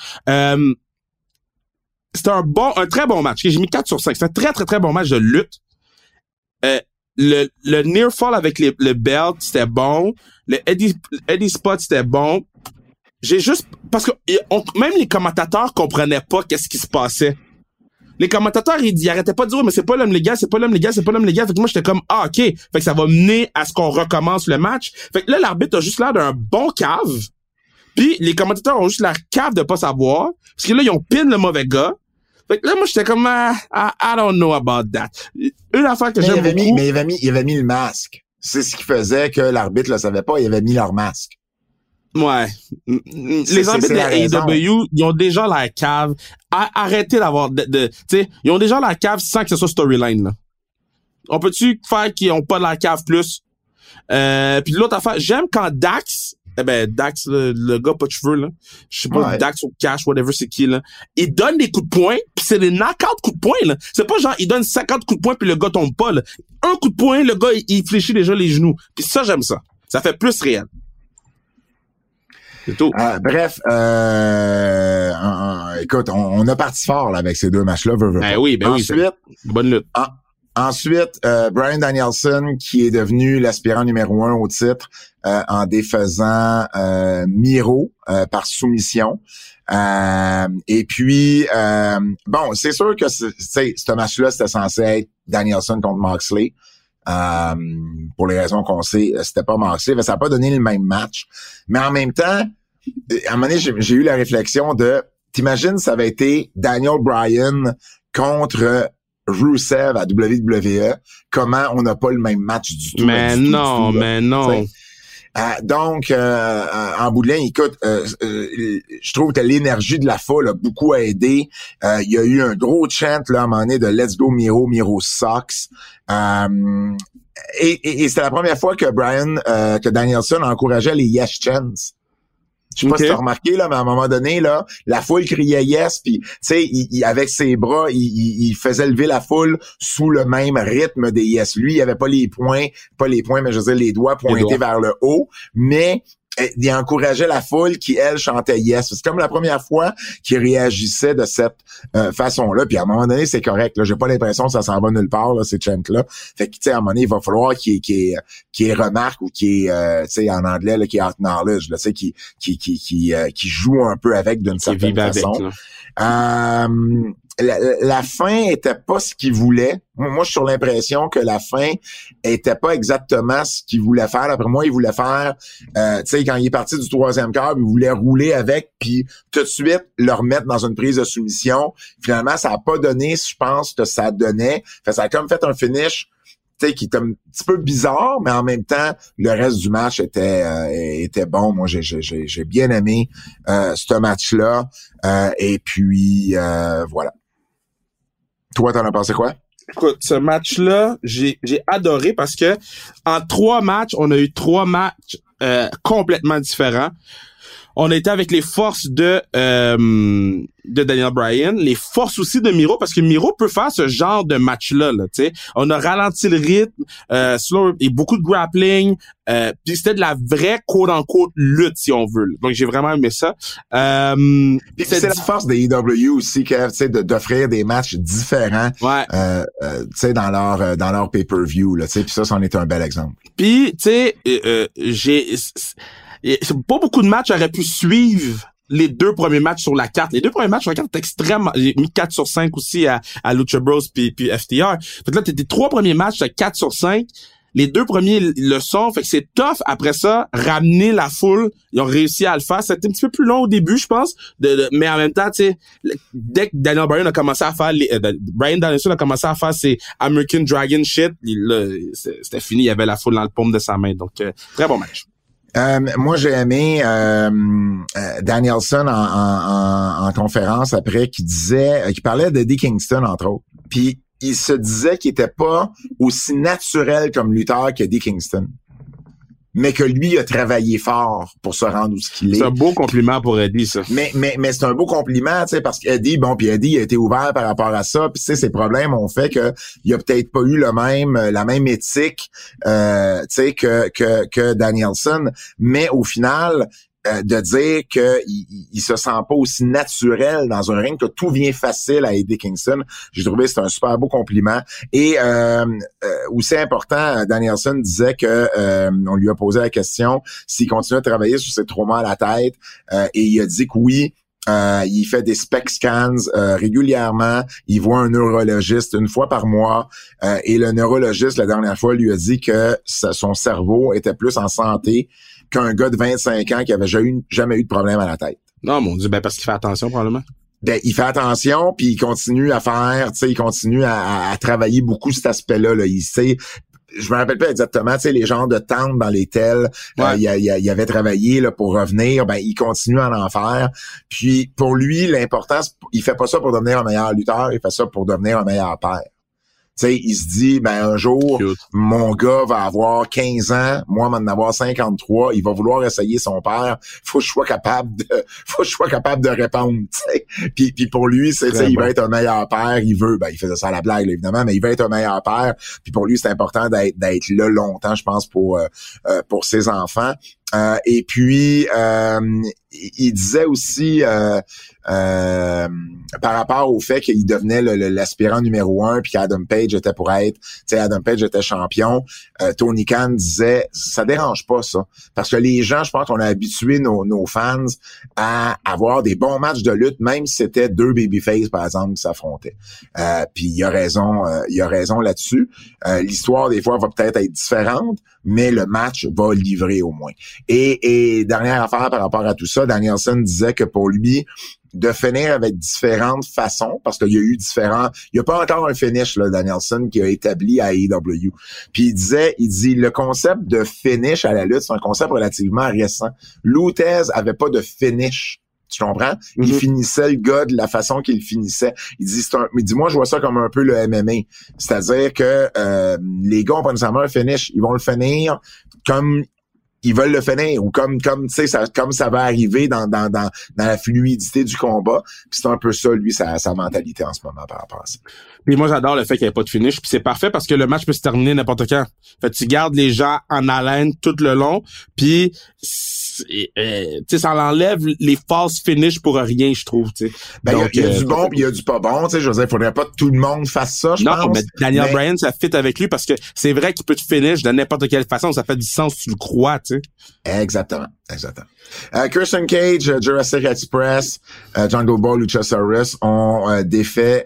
C'était un très bon match. J'ai mis 4 sur 5. C'était un très, très, très bon match de lutte. Le near fall avec le belt, c'était bon. Le Eddie Spot, c'était bon. Parce que même les commentateurs comprenaient pas qu'est-ce qui se passait. Les commentateurs, ils arrêtaient pas de dire, mais c'est pas l'homme légal, c'est pas l'homme légal, c'est pas l'homme légal. Fait que moi, j'étais comme, OK. Fait que ça va mener à ce qu'on recommence le match. Fait que là, l'arbitre a juste l'air d'un bon cave. Puis les commentateurs ont juste l'air cave de pas savoir. Parce que là, ils ont pin le mauvais gars. Fait que là, moi, j'étais comme, I don't know about that. Une affaire que j'aime beaucoup. Mais il avait mis le masque. C'est ce qui faisait que l'arbitre le savait pas. Il avait mis leur masque. Ouais. Les arbitres de AEW, ils ont déjà la cave. Arrêtez d'avoir tu sais, ils ont déjà la cave sans que ce soit storyline, là. On peut-tu faire qu'ils ont pas de la cave plus? Puis l'autre affaire, j'aime quand Dax, Dax, le gars pas de cheveux, là. Je sais pas, Dax ou Cash, whatever c'est qui, là. Il donne des coups de poing, pis c'est des knock-out coups de poing, là. C'est pas genre, il donne 50 coups de poing pis le gars tombe pas, là. Un coup de poing, le gars, il fléchit déjà les genoux. Pis ça, j'aime ça. Ça fait plus réel. C'est tout. Bref, écoute, on a parti fort, là, avec ces deux matchs-là. Ensuite, bonne lutte. Ensuite, Bryan Danielson, qui est devenu l'aspirant numéro 1 au titre en défaisant Miro par soumission. Et puis, c'est sûr que ce match-là, c'était censé être Danielson contre Moxley. Pour les raisons qu'on sait, c'était pas Moxley. Mais ça n'a pas donné le même match. Mais en même temps, à un moment donné, j'ai eu la réflexion de, t'imagines, ça avait été Daniel Bryan contre Rusev à WWE, comment on n'a pas le même match du tout. Mais non. Donc, en bout de ligne, écoute, je trouve que l'énergie de la foule a beaucoup aidé. Il y a eu un gros chant là, à un moment donné de Let's Go Miro, Miro Sucks. Et c'était la première fois que Danielson encourageait les Yes Chants. Je sais pas si t'as remarqué, là, mais à un moment donné, là, la foule criait yes, puis, tu sais, avec ses bras, il faisait lever la foule sous le même rythme des yes. Lui, il avait pas les poings, mais je veux dire, les doigts pointés vers le haut, mais il encourageait la foule qui, elle, chantait yes. C'est comme la première fois qu'il réagissait de cette façon-là. Puis à un moment donné, c'est correct. Là, j'ai pas l'impression que ça s'en va nulle part, là, ces chants-là. Fait que, tu sais, à un moment donné, il va falloir qu'il y ait remarque ou qu'il y ait, tu sais, en anglais, là, qu'il y ait acknowledge, là, tu sais, qui joue un peu avec d'une certaine façon. La fin était pas ce qu'il voulait. Moi, je suis sur l'impression que la fin était pas exactement ce qu'il voulait faire. Après moi, il voulait faire, tu sais, quand il est parti du troisième quart, il voulait rouler avec, puis tout de suite le remettre dans une prise de soumission. Finalement, ça a pas donné, je pense, que ça donnait. Fait, ça a comme fait un finish, tu sais, qui était un petit peu bizarre, mais en même temps, le reste du match était bon. Moi, j'ai bien aimé ce match-là. Et puis, voilà. Toi, t'en as pensé quoi? Écoute, ce match-là, j'ai adoré parce que en 3 matchs, on a eu 3 matchs complètement différents. On a été avec les forces de Daniel Bryan, les forces aussi de Miro, parce que Miro peut faire ce genre de match-là, là, tu sais. On a ralenti le rythme, slow et beaucoup de grappling, puis c'était de la vraie quote-unquote lutte, si on veut. Donc j'ai vraiment aimé ça. Puis c'est la force des EW aussi, tu sais, d'offrir des matchs différents, ouais. Tu sais, dans leur pay-per-view, là, tu sais. Puis ça, c'en est un bel exemple. Puis tu sais, pas beaucoup de matchs auraient pu suivre les 2 premiers matchs sur la carte. Les 2 premiers matchs sur la carte étaient extrêmement... J'ai mis 4 sur 5 aussi à Lucha Bros puis FTR. Fait que là, tes 3 premiers matchs, t'as 4 sur 5. Les 2 premiers le sont. Fait que c'est tough, après ça, ramener la foule. Ils ont réussi à le faire. C'était un petit peu plus long au début, je pense. Mais en même temps, tu sais, dès que Daniel Bryan a commencé à faire... Bryan Danielson a commencé à faire ses American Dragon shit, c'était fini. Il y avait la foule dans le paume de sa main. Donc, très bon match. Moi, j'ai aimé Danielson en conférence après qui parlait d'Eddie Kingston, entre autres. Puis il se disait qu'il était pas aussi naturel comme lutteur qu'Eddie Kingston, mais que lui a travaillé fort pour se rendre où ce qu'il est. C'est un beau compliment pour Eddie, ça. Mais c'est un beau compliment, tu sais, parce qu'Eddie, Eddie a été ouvert par rapport à ça, puis tu sais, ses problèmes ont fait que il a peut-être pas eu la même éthique, tu sais, que Danielson, mais au final, de dire que il se sent pas aussi naturel dans un ring, que tout vient facile à Eddie Kingston. J'ai trouvé que c'était un super beau compliment. Et aussi important, Danielson disait que on lui a posé la question s'il continue à travailler sur ses traumas à la tête, et il a dit que oui. Il fait des SPECT scans régulièrement. Il voit un neurologiste 1 fois par mois. Et le neurologiste, la dernière fois, lui a dit que son cerveau était plus en santé qu'un gars de 25 ans qui avait jamais eu de problème à la tête. Non, mon Dieu, parce qu'il fait attention, probablement. Il fait attention, puis il continue à faire, tu sais, il continue à travailler beaucoup cet aspect-là, là. Il sait... Je me rappelle pas exactement, tu sais, les genres de tentes dans les tels, ouais. Il avait travaillé là pour revenir, il continue à en faire. Puis pour lui, l'important, il fait pas ça pour devenir un meilleur lutteur, il fait ça pour devenir un meilleur père. Tu sais, il se dit, un jour, cute. Mon gars va avoir 15 ans, moi, m'en avoir 53, il va vouloir essayer son père, faut que je sois capable de répondre, tu sais. Puis pour lui, c'est, il veut être un meilleur père, il faisait ça à la blague, là, évidemment, mais il veut être un meilleur père, puis pour lui, c'est important d'être là longtemps, je pense, pour ses enfants. Et puis, il disait aussi par rapport au fait qu'il devenait l'aspirant numéro 1 puis qu'Adam Page était pour être, tu sais, Adam Page était champion, Tony Khan disait ça dérange pas ça, parce que les gens, je pense qu'on a habitué nos fans à avoir des bons matchs de lutte, même si c'était 2 babyface par exemple qui s'affrontaient. Puis il a raison là-dessus. L'histoire des fois va peut-être être différente, mais le match va livrer au moins. Et dernière affaire par rapport à tout ça, Danielson disait que pour lui, de finir avec différentes façons, parce qu'il y a eu il y a pas encore un finish, là, Danielson, qui a établi à AEW. Puis il dit, le concept de finish à la lutte, c'est un concept relativement récent. Lutez avait pas de finish. Tu comprends? Mm-hmm. Il finissait le gars de la façon qu'il finissait. Il dit, moi, je vois ça comme un peu le MMA. C'est-à-dire que les gars ont pas nécessairement un finish. Ils vont le finir comme ils veulent le finir, ou comme tu sais, comme ça va arriver dans la fluidité du combat. Puis c'est un peu ça, lui, sa mentalité en ce moment par rapport à ça. Puis moi, j'adore le fait qu'il n'y ait pas de finish. Puis c'est parfait parce que le match peut se terminer n'importe quand. Fait que tu gardes les gens en haleine tout le long. Puis tu sais, ça enlève les false finish pour rien, je trouve, tu sais. Il y a du bon puis il y a du pas bon, tu sais. Je veux dire, il faudrait pas que tout le monde fasse ça, je pense. Non, mais Daniel Bryan, ça fit avec lui parce que c'est vrai qu'il peut te finish de n'importe quelle façon. Ça fait du sens, tu le crois, tu sais. Exactement. Christian Cage, Jurassic Express, Jungle Boy, Luchasaurus ont défait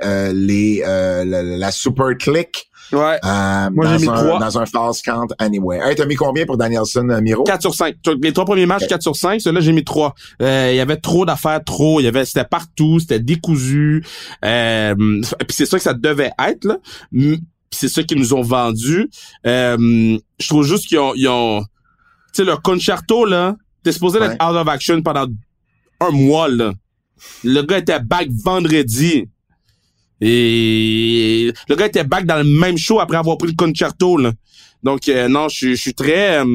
la Super Click. Ouais. Moi, j'ai mis 3. Dans un False Count Anywhere. Hey, t'as mis combien pour Danielson, Miro? 4 sur 5. Les 3 premiers matchs, 4 sur 5. Ceux-là, j'ai mis 3. Il y avait trop d'affaires, c'était partout, c'était décousu. Puis c'est ça que ça devait être, là. Puis c'est ça qu'ils nous ont vendu. Je trouve juste qu'ils ont tu sais, le concerto, là, t'es supposé être out of action pendant un mois, là. Le gars était back vendredi. Et le gars était back dans le même show après avoir pris le concerto, là. Donc, non, je suis très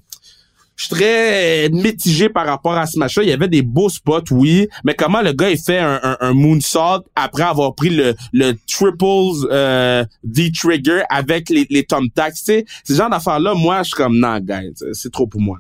mitigé par rapport à ce match-là. Il y avait des beaux spots, oui, mais comment le gars il fait un moonsault après avoir pris le triple D-trigger avec les thumbtacks, tu sais, ce genre d'affaires-là, moi, je suis comme, non, guys, c'est trop pour moi.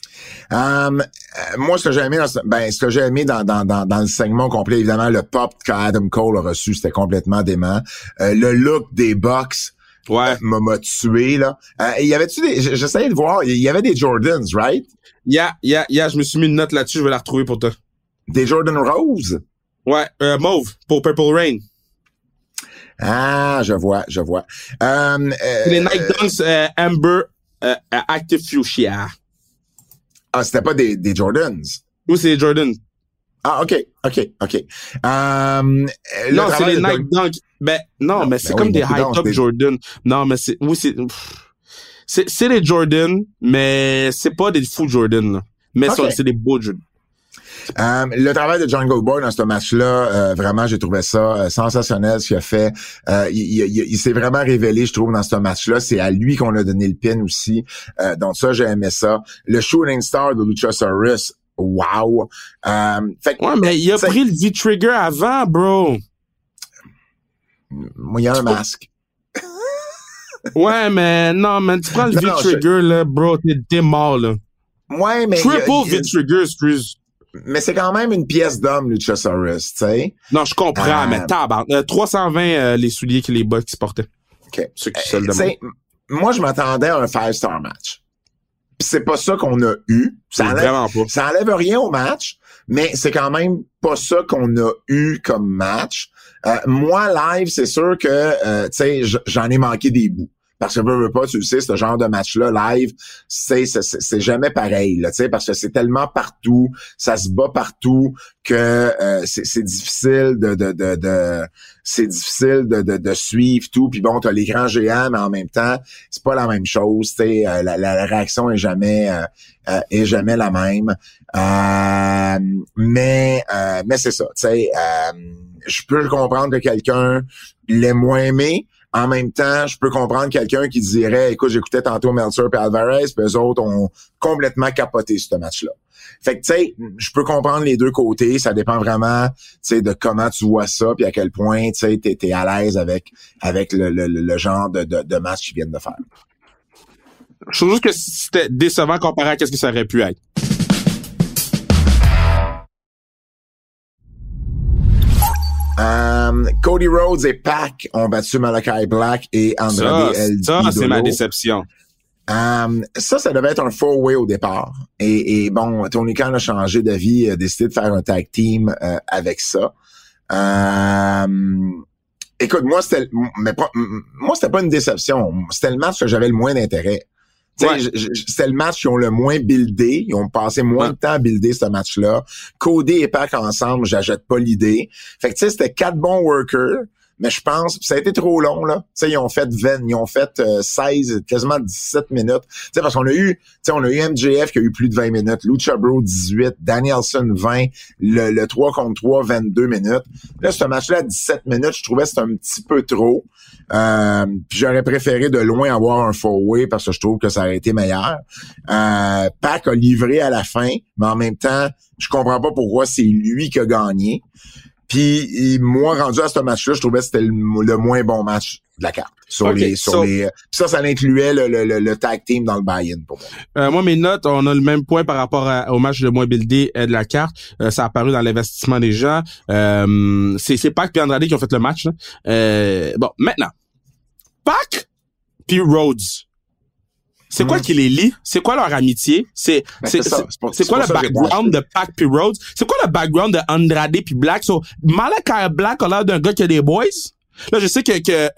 Moi, ce que j'ai aimé dans le segment complet, évidemment, le pop qu'Adam Cole a reçu, c'était complètement dément. Le look des Bucks, m'a tué, là. Il y avait-tu j'essayais de voir, il y avait des Jordans, right? Je me suis mis une note là-dessus, je vais la retrouver pour toi. Des Jordan Rose? Ouais, mauve, pour Purple Rain. Ah, je vois. Les Nike Dunks Amber Active Fuchsia. Ah, c'était pas des Jordans? Ou c'est les Jordans? Ah, OK. Non, c'est les Nike Dunk. Non, mais c'est comme des high-top Jordan. Non, mais c'est les Jordan, mais c'est pas des fous Jordan, là. Mais c'est des beaux Jordan. Le travail de Jungle Boy dans ce match-là, vraiment, j'ai trouvé ça sensationnel ce qu'il a fait. Il s'est vraiment révélé, je trouve, dans ce match-là. C'est à lui qu'on a donné le pin aussi. Donc ça, j'ai aimé ça. Le shooting star de Luchasaurus, wow. Mais il a pris le V-Trigger avant, bro. Moi, il y a un masque. Ouais, mais non, man, tu prends le V-Trigger, là, bro, t'es mort, là. Ouais, mais... Triple V-Trigger, excuse. Mais c'est quand même une pièce d'homme, Luchasaurus, tu sais. Non, je comprends, mais tabarnak. 320 les souliers que les Bucks portaient. OK. Ceux qui se le demandent. Moi, je m'attendais à un 5-star match. Pis c'est pas ça qu'on a eu. Vraiment pas. Ça enlève rien au match, mais c'est quand même pas ça qu'on a eu comme match. Moi, live, c'est sûr que, tu sais, j'en ai manqué des bouts. Parce que veux pas, tu le sais, ce genre de match-là, live, c'est jamais pareil, là, tu sais, parce que c'est tellement partout, ça se bat partout que c'est difficile de suivre tout. Puis bon, t'as l'écran géant, mais en même temps, c'est pas la même chose, tu sais, la réaction est jamais la même. Mais c'est ça, tu sais, je peux comprendre que quelqu'un l'ait moins aimé. En même temps, je peux comprendre quelqu'un qui dirait, écoute, j'écoutais tantôt Meltzer et Alvarez, puis eux autres ont complètement capoté ce match-là. Fait que, tu sais, je peux comprendre les deux côtés. Ça dépend vraiment, tu sais, de comment tu vois ça, puis à quel point, tu sais, t'es à l'aise avec le genre de match qu'ils viennent de faire. Je trouve juste que c'était décevant comparé à ce que ça aurait pu être. Cody Rhodes et Pac ont battu Malachi Black et Andrade El Idolo. Ça, c'est ma déception. Ça devait être un four-way au départ. Et bon, Tony Khan a changé d'avis, a décidé de faire un tag team avec ça. Écoute, moi, c'était pas une déception. C'était le match que j'avais le moins d'intérêt. C'était le match qui ont le moins buildé. Ils ont passé moins de temps à builder ce match-là. Cody et Pac ensemble, j'achète pas l'idée. Fait que tu sais, c'était 4 bons workers, mais je pense ça a été trop long, là. Tu sais, ils ont fait 16, quasiment 17 minutes. Tu sais, parce qu'on a eu MJF qui a eu plus de 20 minutes, Lucha Bro 18, Danielson 20, le 3 contre 3, 22 minutes. Là, ce match-là à 17 minutes, je trouvais que c'était un petit peu trop. Puis j'aurais préféré de loin avoir un four-way parce que je trouve que ça aurait été meilleur. Pac a livré à la fin, mais en même temps, je comprends pas pourquoi c'est lui qui a gagné. Puis moi, rendu à ce match-là, je trouvais que c'était le moins bon match de la carte. Ça incluait le tag team dans le buy-in pour moi. Moi, mes notes, on a le même point par rapport au match le moins buildé de la carte. Ça a apparu dans l'investissement des gens. C'est Pac puis Andrade qui ont fait le match. Bon, maintenant, Pac puis Rhodes. C'est quoi qui les lie? C'est quoi leur amitié? C'est quoi le background de Pac puis Rhodes? C'est quoi le background de Andrade puis Black? So, Malachi Black a l'air d'un gars qui a des boys. Là, je sais que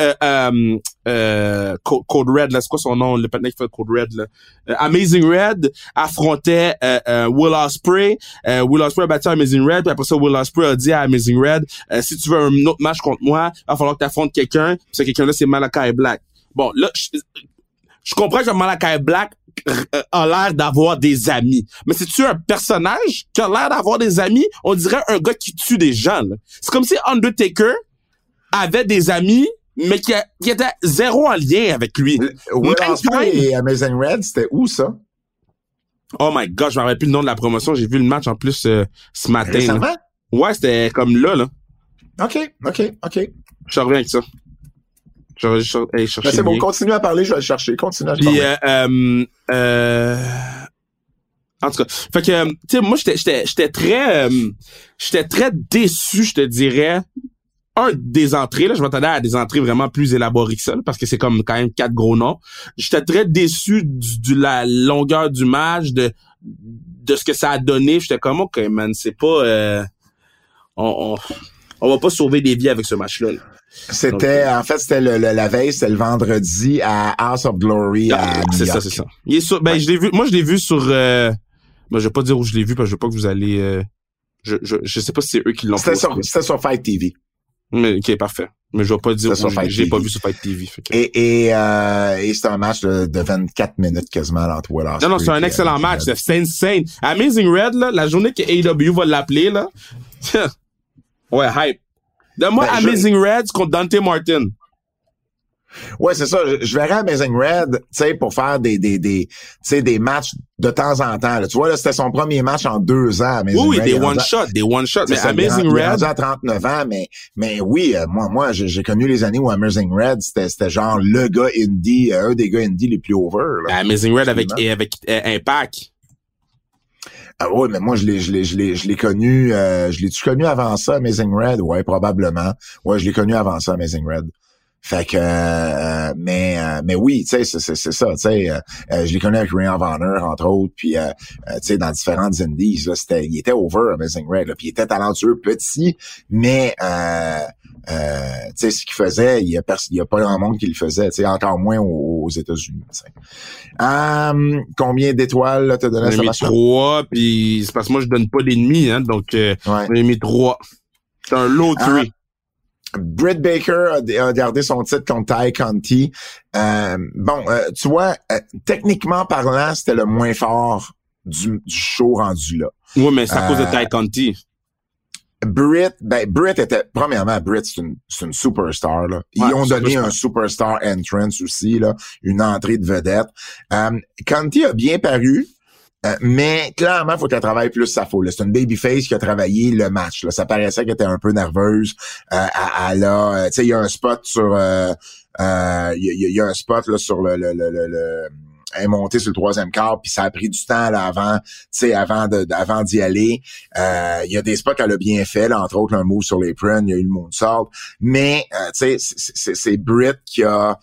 Code Red, là, c'est quoi son nom? Le patin qui fait Code Red, là. Amazing Red affrontait Will Ospreay. Will Ospreay a battu Amazing Red, puis après ça, Will Ospreay a dit à Amazing Red, si tu veux un autre match contre moi, il va falloir que tu affrontes quelqu'un. Puis ce quelqu'un-là, c'est Malachi Black. Bon, là, je comprends que Malachi Black a l'air d'avoir des amis. Mais c'est-tu un personnage qui a l'air d'avoir des amis? On dirait un gars qui tue des gens, là. C'est comme si Undertaker avait des amis, mais qui étaient zéro en lien avec lui. Will Ospreay et Amazing Red, c'était où ça? Oh my god, je me rappelle plus le nom de la promotion. J'ai vu le match en plus ce matin. Récemment? Ouais, c'était comme là. OK. Je reviens avec ça. C'est bon, continue à parler, je vais le chercher. Continue à parler. En tout cas, fait que, tu sais, moi, j'étais très déçu, je te dirais. Des entrées, là, je m'attendais à des entrées vraiment plus élaborées que ça, là, parce que c'est comme quand même 4 gros noms. J'étais très déçu de la longueur du match, de ce que ça a donné. J'étais comme, OK, man, c'est pas... on va pas sauver des vies avec ce match-là. Là. C'était la veille, c'était le vendredi à House of Glory à New York. C'est ça. Il est sur, je l'ai vu sur, je vais pas dire où je l'ai vu parce que je veux pas que vous allez, je sais pas si c'est eux qui l'ont C'était sur Fight TV. Mais, ok, parfait. Mais je vais pas dire où j'ai pas vu sur Fight TV. Et c'est un match de 24 minutes quasiment entre Will Ospreay. Non, c'est un excellent match. C'est insane. Amazing Red, là, la journée que AEW va l'appeler, là. Ouais, hype. Donne-moi Amazing Red contre Dante Martin. Ouais, c'est ça. Je verrais Amazing Red, tu sais, pour faire des matchs de temps en temps. Là. Tu vois, là, c'était son premier match en 2 ans. Amazing oui, Red, des one-shots. Mais Amazing Red... Il est rendu à 39 ans, mais oui, moi, j'ai connu les années où Amazing Red, c'était genre le gars indie, un des gars indie les plus over. Là. Amazing Red avec Impact. Ah ouais, mais moi, je l'ai connu, je l'ai-tu connu avant ça, Amazing Red? Ouais, probablement. Ouais, je l'ai connu avant ça, Amazing Red. Fait que, mais oui, tu sais, c'est ça, tu sais, je l'ai connu avec Ring of Honor, entre autres, puis, tu sais, dans différentes indies, là, il était over, Amazing Red, là, puis il était talentueux, petit, mais, tu sais, ce qu'il faisait, il y a pas grand monde qui le faisait, tu sais, encore moins aux États-Unis, tu sais. Combien d'étoiles, là, t'as donné à ce match-là? J'ai mis 3, puis c'est parce que moi, je donne pas d'ennemis, hein, donc, j'ai mis 3. C'est un low 3. Britt Baker a gardé son titre contre Ty Conti. Tu vois, techniquement parlant, c'était le moins fort du show rendu là. Oui, mais c'est à cause de Ty Conti. Britt était, premièrement, Britt, c'est une superstar, là. Ils ont donné un superstar entrance aussi, là. Une entrée de vedette. Conti a bien paru. Mais clairement, il faut qu'elle travaille plus sa foule. C'est une babyface qui a travaillé le match. Là. Ça paraissait qu'elle était un peu nerveuse. Tu sais, il y a un spot sur, il y a un spot là sur le elle est montée sur le 3e quart, puis ça a pris du temps là avant d'y aller. Il y a des spots qu'elle a bien fait, là, entre autres un move sur l'apron, il y a eu le moonsault. Mais tu sais, c'est Britt qui a,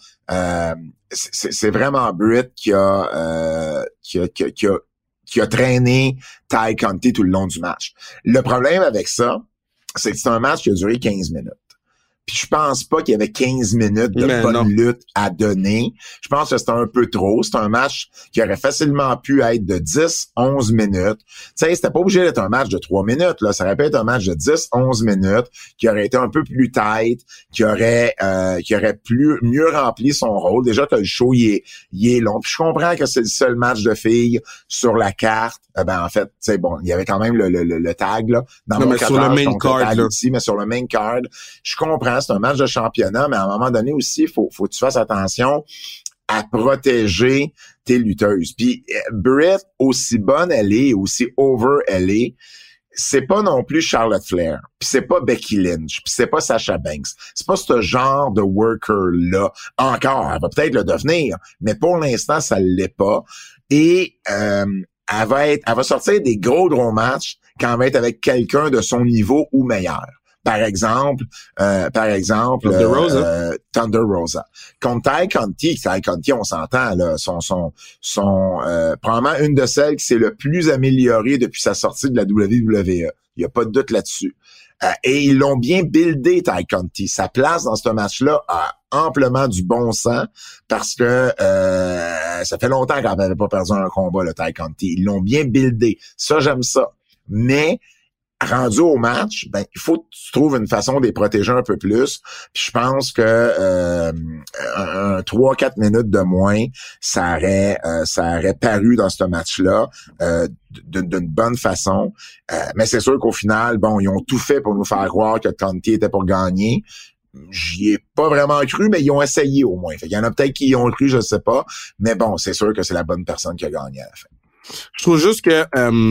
c'est vraiment Britt qui a traîné Ty Conti tout le long du match. Le problème avec ça, c'est que c'est un match qui a duré 15 minutes. Puis je pense pas qu'il y avait 15 minutes de bonne lutte à donner. Je pense que c'était un peu trop. C'est un match qui aurait facilement pu être de 10-11 minutes. Tu sais, c'était pas obligé d'être un match de 3 minutes, là. Ça aurait pu être un match de 10-11 minutes qui aurait été un peu plus tight, qui aurait mieux rempli son rôle. Déjà que le show, il est long. Puis je comprends que c'est le seul match de filles sur la carte. En fait, tu sais, bon, il y avait quand même le tag, là. Sur le main card, là. Ici, mais sur le main card, je comprends, c'est un match de championnat, mais à un moment donné aussi, faut que tu fasses attention à protéger tes lutteuses. Puis Britt, aussi bonne elle est, aussi over elle est, c'est pas non plus Charlotte Flair, puis c'est pas Becky Lynch, puis c'est pas Sasha Banks. C'est pas ce genre de worker-là. Encore, elle va peut-être le devenir, mais pour l'instant, ça l'est pas. Et elle va sortir des gros matchs quand elle va être avec quelqu'un de son niveau ou meilleur. Par exemple, Thunder Rosa. Contre Ty Conti, on s'entend, là, sont probablement une de celles qui s'est le plus améliorée depuis sa sortie de la WWE. Il y a pas de doute là-dessus. Et ils l'ont bien buildé, Ty Conti. Sa place dans ce match-là a amplement du bon sens parce que ça fait longtemps qu'elle n'avait pas perdu un combat, le Ty Conti. Ils l'ont bien buildé. Ça, j'aime ça. Mais rendu au match, il faut que tu trouves une façon de les protéger un peu plus. Puis je pense que un 3-4 minutes de moins, ça aurait paru dans ce match-là d'une bonne façon. Mais c'est sûr qu'au final, bon, ils ont tout fait pour nous faire croire que Conti était pour gagner. j'y ai pas vraiment cru, mais ils ont essayé au moins. Fait qu'il y en a peut-être qui y ont cru, je sais pas. Mais bon, c'est sûr que c'est la bonne personne qui a gagné à la fin. Je trouve juste que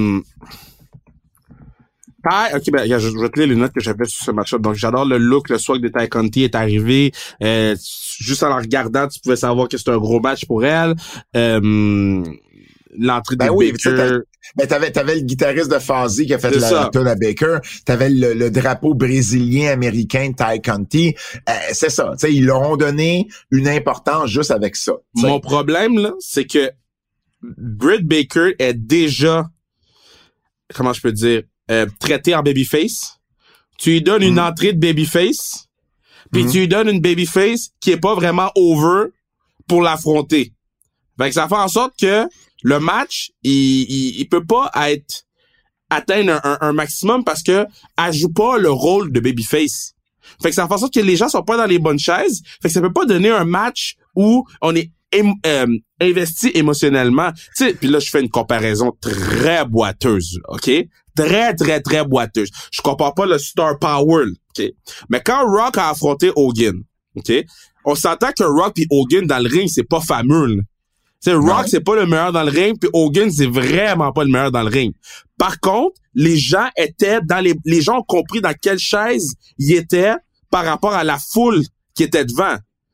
OK, ben, je vais te lire les notes que j'avais sur ce match-là. Donc, j'adore le look, le swag de Ty Conti est arrivé. Juste en la regardant, tu pouvais savoir que c'était un gros match pour elle. L'entrée de Baker. T'avais le guitariste de Fozzy qui a fait la tune à Baker. T'avais le drapeau brésilien américain de Ty Conti. C'est ça. Tu sais, ils leur ont donné une importance juste avec ça. T'sais. Mon problème, là, c'est que Britt Baker est déjà, comment je peux dire, traité en babyface. Tu lui donnes une entrée de babyface, puis tu lui donnes une babyface qui est pas vraiment over pour l'affronter. Fait que ça fait en sorte que le match, il peut pas atteindre un maximum parce que elle joue pas le rôle de babyface. Fait que ça fait en sorte que les gens sont pas dans les bonnes chaises. Fait que ça peut pas donner un match où on est investi émotionnellement. Tu sais, puis là, je fais une comparaison très boiteuse, OK? Très, très, très boiteuse. Je compare pas le Star Power, OK? Mais quand Rock a affronté Hogan, OK? On s'entend que Rock et Hogan dans le ring, c'est pas fameux, là. Tu sais, Rock, c'est pas le meilleur dans le ring, puis Hogan, c'est vraiment pas le meilleur dans le ring. Par contre, les gens étaient les gens ont compris dans quelle chaise ils étaient par rapport à la foule qui était devant.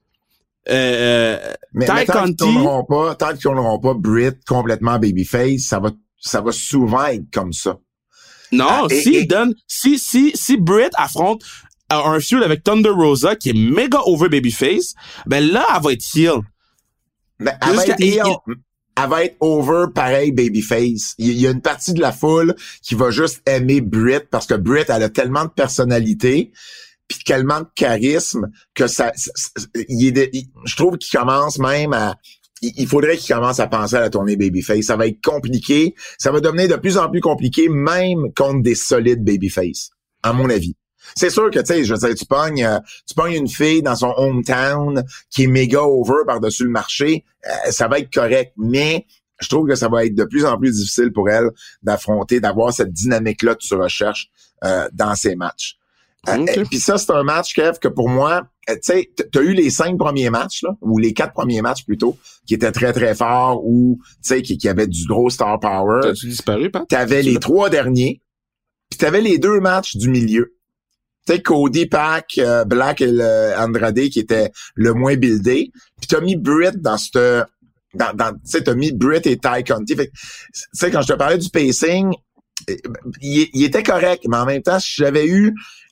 Mais tant qu'ils tourneront pas Britt complètement babyface, ça va souvent être comme ça. Non, si Britt affronte un feud avec Thunder Rosa qui est méga over babyface, ben là, elle va être heel. Mais elle va être over pareil babyface. Il y a une partie de la foule qui va juste aimer Britt parce que Britt, elle a tellement de personnalité puis tellement de charisme que je trouve qu'il commence même à... Il faudrait qu'il commence à penser à la tournée babyface. Ça va être compliqué. Ça va devenir de plus en plus compliqué, même contre des solides babyface, à mon avis. C'est sûr que, tu sais, je veux dire, tu pognes une fille dans son hometown qui est méga over par-dessus le marché, ça va être correct. Mais je trouve que ça va être de plus en plus difficile pour elle d'avoir cette dynamique-là que tu recherches dans ses matchs. Puis ça, c'est un match, Kev, que pour moi, tu sais, t'as eu les 5 premiers matchs, là, ou les 4 premiers matchs plutôt, qui étaient très, très forts, ou, tu sais, qui avaient du gros star power. T'as-tu disparu, Pat? T'avais les 3 derniers, puis t'avais les 2 matchs du milieu. Tu sais, Cody, Pac, Black et Andrade qui était le moins buildé. Puis t'as mis Britt tu sais, t'as mis Britt et Ty Conti. Fait tu sais, quand je te parlais du pacing, il était correct, mais en même temps, si j'avais eu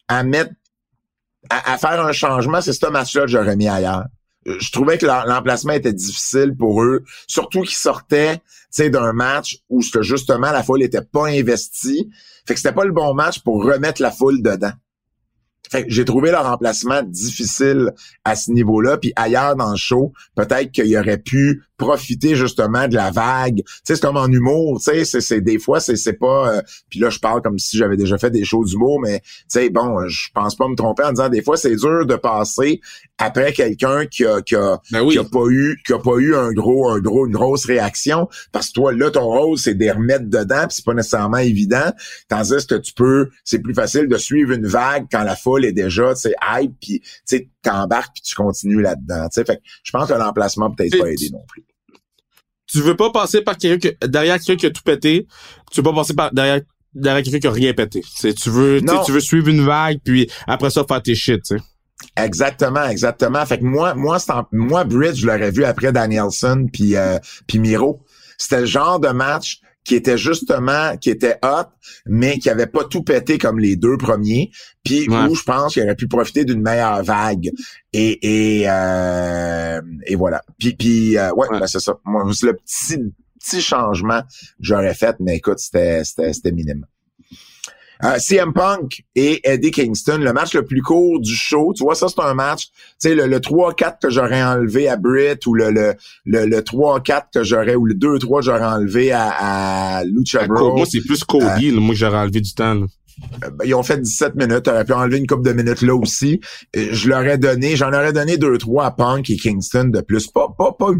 à faire un changement, c'est ce match-là que j'aurais mis ailleurs. Je trouvais que l'emplacement était difficile pour eux, surtout qu'ils sortaient, tu sais, d'un match où justement la foule était pas investie. Fait que c'était pas le bon match pour remettre la foule dedans. Fait que j'ai trouvé leur remplacement difficile à ce niveau-là, puis ailleurs dans le show, peut-être qu'il aurait pu profiter justement de la vague. Tu sais, c'est comme en humour, tu sais, c'est des fois c'est pas puis là je parle comme si j'avais déjà fait des shows d'humour, mais tu sais bon, je pense pas me tromper en disant des fois c'est dur de passer après quelqu'un qui a pas eu une grosse réaction, parce que toi là ton rôle c'est de les remettre dedans, puis c'est pas nécessairement évident, tandis que c'est plus facile de suivre une vague quand la foule est déjà, tu sais, hype, puis tu sais t'embarques puis tu continues là-dedans, tu sais. Fait que je pense que l'emplacement peut-être pas aidé non plus. Tu veux pas passer par derrière quelqu'un qui a tout pété. Tu veux pas passer derrière quelqu'un qui a rien pété. Tu veux suivre une vague puis après ça faire tes shit, tu sais. Exactement. Fait que moi Britt, je l'aurais vu après Danielson puis Miro. C'était le genre de match qui était hot, mais qui avait pas tout pété comme les 2 premiers, puis où je pense qu'il aurait pu profiter d'une meilleure vague. Et voilà. Puis ben c'est ça. Moi, c'est le petit changement que j'aurais fait, mais écoute, c'était minime. CM Punk et Eddie Kingston, le match le plus court du show. Tu vois, ça, c'est un match, tu sais, le 3-4 que j'aurais enlevé à Britt, ou le 3-4 que j'aurais, ou le 2-3 que j'aurais enlevé à Lucha Bros. Moi, c'est plus Cody, moi, que j'aurais enlevé du temps, là. Ils ont fait 17 minutes, t'aurais pu enlever une couple de minutes là aussi. J'en aurais donné 2-3 à Punk et Kingston de plus. Pas 8.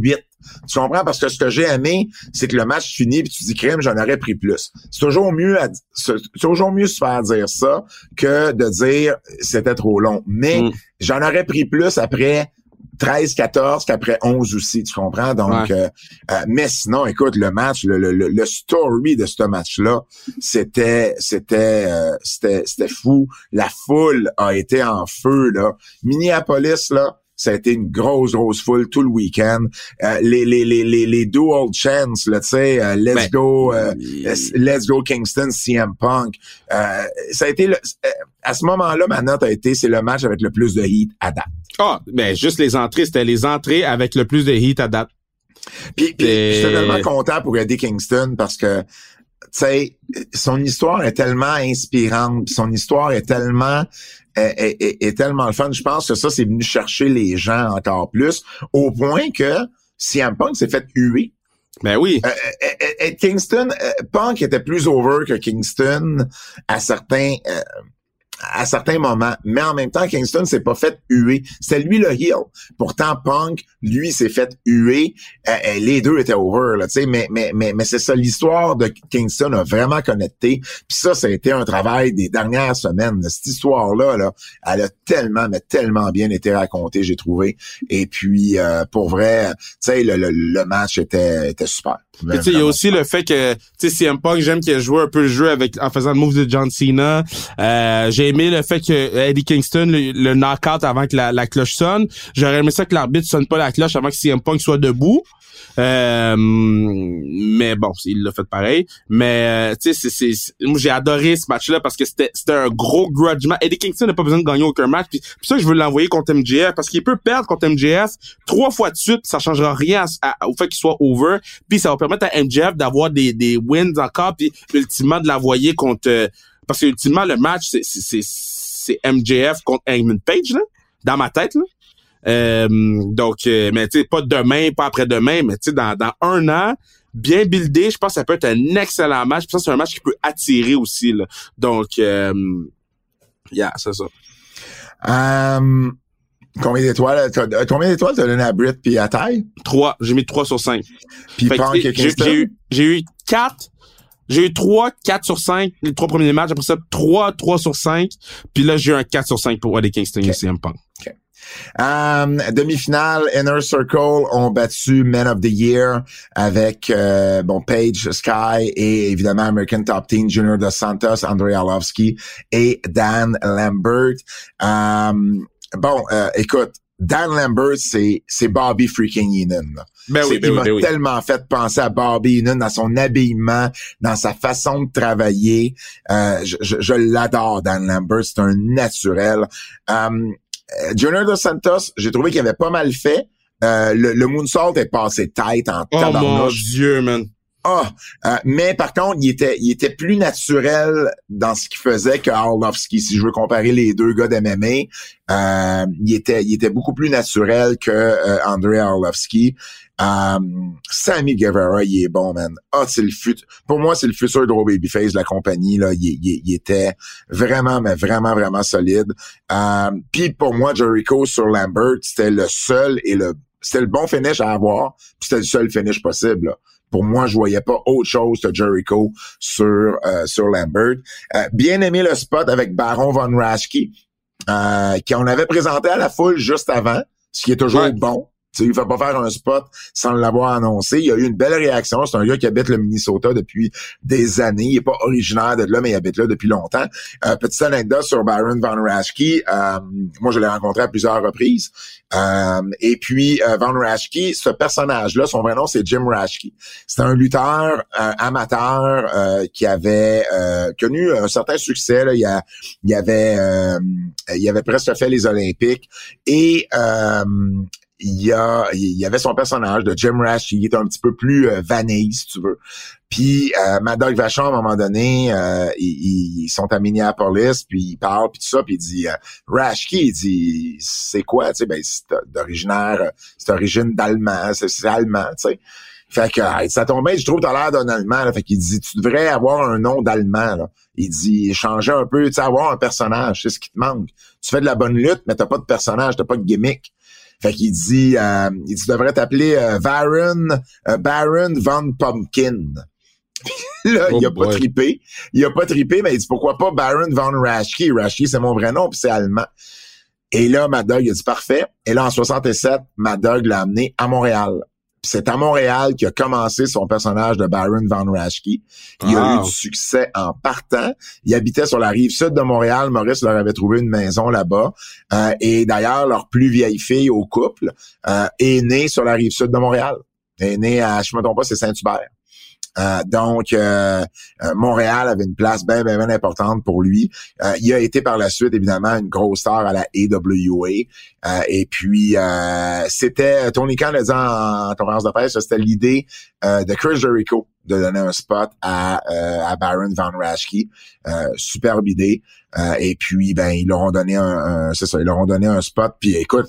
Tu comprends? Parce que ce que j'ai aimé, c'est que le match finit puis tu dis crime, j'en aurais pris plus. C'est toujours mieux se faire dire ça que de dire c'était trop long. Mais j'en aurais pris plus après 13-14 qu'après 11 aussi, tu comprends? Donc, mais sinon, écoute, le match, le story de ce match-là, c'était fou. La foule a été en feu, là. Minneapolis, là, ça a été une grosse foule tout le week-end. Les dual chants, là, tu sais, let's go Kingston, CM Punk. Ça a été à ce moment-là, ma note a été, c'est le match avec le plus de heat à date. Juste les entrées, c'était les entrées avec le plus de heat à date. Puis j'étais tellement content pour Eddie Kingston parce que, tu sais, son histoire est tellement inspirante, son histoire est tellement le fun. Je pense que ça, c'est venu chercher les gens encore plus, au point que CM Punk s'est fait huer. Ben oui. Kingston, Punk était plus over que Kingston à certains moments, mais en même temps, Kingston s'est pas fait huer. C'était lui le heel. Pourtant, Punk, lui, s'est fait huer. Les deux étaient over, là, tu sais, mais c'est ça, l'histoire de Kingston a vraiment connecté. Puis ça a été un travail des dernières semaines. Cette histoire-là, là, elle a tellement bien été racontée, j'ai trouvé. Et puis, pour vrai, tu sais, le match était super. Tu sais, il y a aussi le fait que, tu sais, CM Punk, j'aime qu'il ait joué un peu le jeu en faisant le move de John Cena. J'ai aimé le fait que Eddie Kingston le knock-out avant que la cloche sonne. J'aurais aimé ça que l'arbitre sonne pas la cloche avant que CM Punk soit debout. Mais bon, il l'a fait pareil. Mais tu sais, moi j'ai adoré ce match-là parce que c'était un gros grudge match. Eddie Kingston n'a pas besoin de gagner aucun match. Puis ça, je veux l'envoyer contre MJF parce qu'il peut perdre contre MJF 3 fois de suite. Ça changera rien au fait qu'il soit over. Puis ça va permettre à MJF d'avoir des wins encore. Puis ultimement de l'envoyer contre. Parce que ultimement le match c'est MJF contre Hangman Page là, dans ma tête là. Donc, mais tu sais, pas demain, pas après-demain, mais tu sais, dans 1 an, bien buildé, je pense que ça peut être un excellent match. Puis ça, c'est un match qui peut attirer aussi, là. Donc, c'est ça. Combien d'étoiles t'as donné à Britt puis à Ty? 3. J'ai mis 3 sur 5. Puis Punk et Kingston? J'ai eu 4. J'ai eu 3, 4 sur 5, les 3 premiers matchs. Après ça, 3 sur 5. Puis là, j'ai eu un 4 sur 5 pour Eddie Kingston et CM Punk. Okay. Demi-finale, Inner Circle ont battu Men of the Year avec Paige Sky et évidemment American Top Team, Junior Dos Santos, Andrei Arlovski et Dan Lambert. Écoute, Dan Lambert, c'est Bobby freaking Heenan. Il m'a tellement fait penser à Bobby Heenan dans son habillement, dans sa façon de travailler. Je l'adore, Dan Lambert. C'est un naturel. Junior Dos Santos, j'ai trouvé qu'il avait pas mal fait. Le moonsault est passé tight en tabarnouche. Oh mon Dieu, man. Mais par contre, il était plus naturel dans ce qu'il faisait que Arlovski. Si je veux comparer les deux gars d'MMA, il était beaucoup plus naturel que Andrei Arlovski. Sammy Guevara, il est bon, man. Pour moi, c'est le futur gros babyface de la compagnie, là. Il était vraiment, mais vraiment, vraiment solide. Puis pour moi, Jericho sur Lambert, c'était le seul c'était le bon finish à avoir, puis c'était le seul finish possible, là. Pour moi, je voyais pas autre chose que Jericho sur Lambert. Bien aimé le spot avec Baron Von Raschke, qu'on avait présenté à la foule juste avant, ce qui est toujours bon. T'sais, il faut pas faire un spot sans l'avoir annoncé. Il y a eu une belle réaction. C'est un gars qui habite le Minnesota depuis des années. Il est pas originaire de là, mais il habite là depuis longtemps. Petite anecdote sur Baron Von Raschke. Moi, je l'ai rencontré à plusieurs reprises. Et puis, Von Raschke, ce personnage-là, son vrai nom, c'est Jim Raschke. C'est un lutteur amateur qui avait connu un certain succès. Là. Il avait presque fait les Olympiques. Et il y avait son personnage de Jim Raschke, il était un petit peu plus vanille, si tu veux. Puis Mad Dog Vachon, à un moment donné, ils sont à Minneapolis, puis ils parlent, puis tout ça, puis il dit Raschke, il dit c'est quoi, tu sais, c'est d'origine d'allemand, c'est allemand, tu sais. Fait que ça tombe bien, je trouve que t'as l'air d'un Allemand, là. Fait qu'il dit tu devrais avoir un nom d'Allemand, là. Il dit changer un peu, tu sais, avoir un personnage, c'est ce qui te manque. Tu fais de la bonne lutte, mais t'as pas de personnage, t'as pas de gimmick. Fait qu'il dit, tu devrais t'appeler Baron von Pumpkin. Là, il a pas trippé. Il a pas trippé, mais il dit, pourquoi pas Baron von Raschke? Raschke, c'est mon vrai nom, puis c'est allemand. Et là, Mad Dog, il a dit, parfait. Et là, en 67, Mad Dog l'a amené à Montréal. Puis c'est à Montréal qu'il a commencé son personnage de Baron von Raschke. Il a eu du succès en partant. Il habitait sur la rive sud de Montréal. Maurice leur avait trouvé une maison là-bas. Et d'ailleurs, leur plus vieille fille au couple est née sur la rive sud de Montréal. Elle est née à, je me trompe pas, c'est Saint-Hubert. Donc, Montréal avait une place bien importante pour lui. Il a été par la suite, évidemment, une grosse star à la AWA. Et puis, c'était, Tony Khan l'a dit en conférence de presse, c'était l'idée de Chris Jericho de donner un spot à Baron von Raschke. Superbe idée. Et puis, ben, ils leur ont donné ils leur ont donné un spot. Puis, écoute,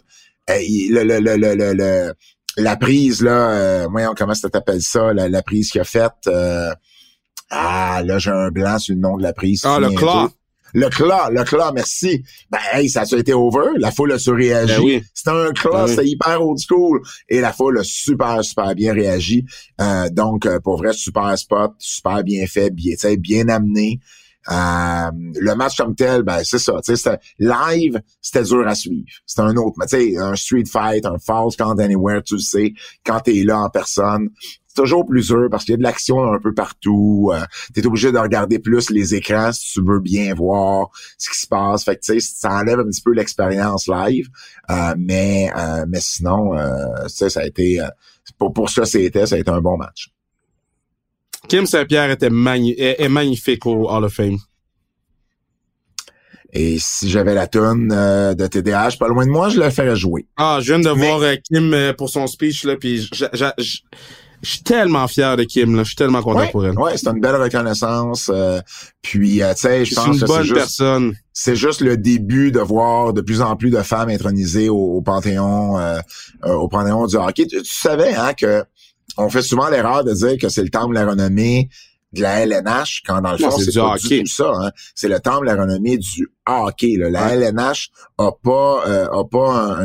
la prise, là, voyons comment ça t'appelle ça, la prise qu'il a faite. Là, j'ai un blanc sur le nom de la prise. Le claw. Le claw, merci. Ben, hey, ça a été over. La foule a surréagi. Ben oui. C'était un claw, c'était hyper old school. Et la foule a super bien réagi. Donc, pour vrai, super spot, super bien fait, bien amené. Le match comme tel, ben c'est ça, tu sais, c'était live, c'était dur à suivre. C'était un autre, mais tu sais, un street fight, un Falls Count Anywhere, tu le sais, quand t'es là en personne, c'est toujours plus dur parce qu'il y a de l'action un peu partout. T'es obligé de regarder plus les écrans si tu veux bien voir ce qui se passe. Fait que tu sais, ça enlève un petit peu l'expérience live, mais sinon, tu sais, ça a été pour ce que c'était, ça a été un bon match. Kim Saint-Pierre est magnifique au Hall of Fame. Et si j'avais la toune de TDH pas loin de moi, je le ferais jouer. Je viens de voir Kim pour son speech, là, puis je suis tellement fier de Kim, là. Je suis tellement content pour elle. Ouais, c'est une belle reconnaissance. Puis, tu sais, je pense que c'est juste personne. C'est juste le début de voir de plus en plus de femmes intronisées au panthéon du hockey. Tu savais, hein, que on fait souvent l'erreur de dire que c'est le temple de la renommée de la LNH, quand dans le fond, c'est pas du tout ça. Hein. C'est le temple de la renommée du hockey. Là. La LNH a pas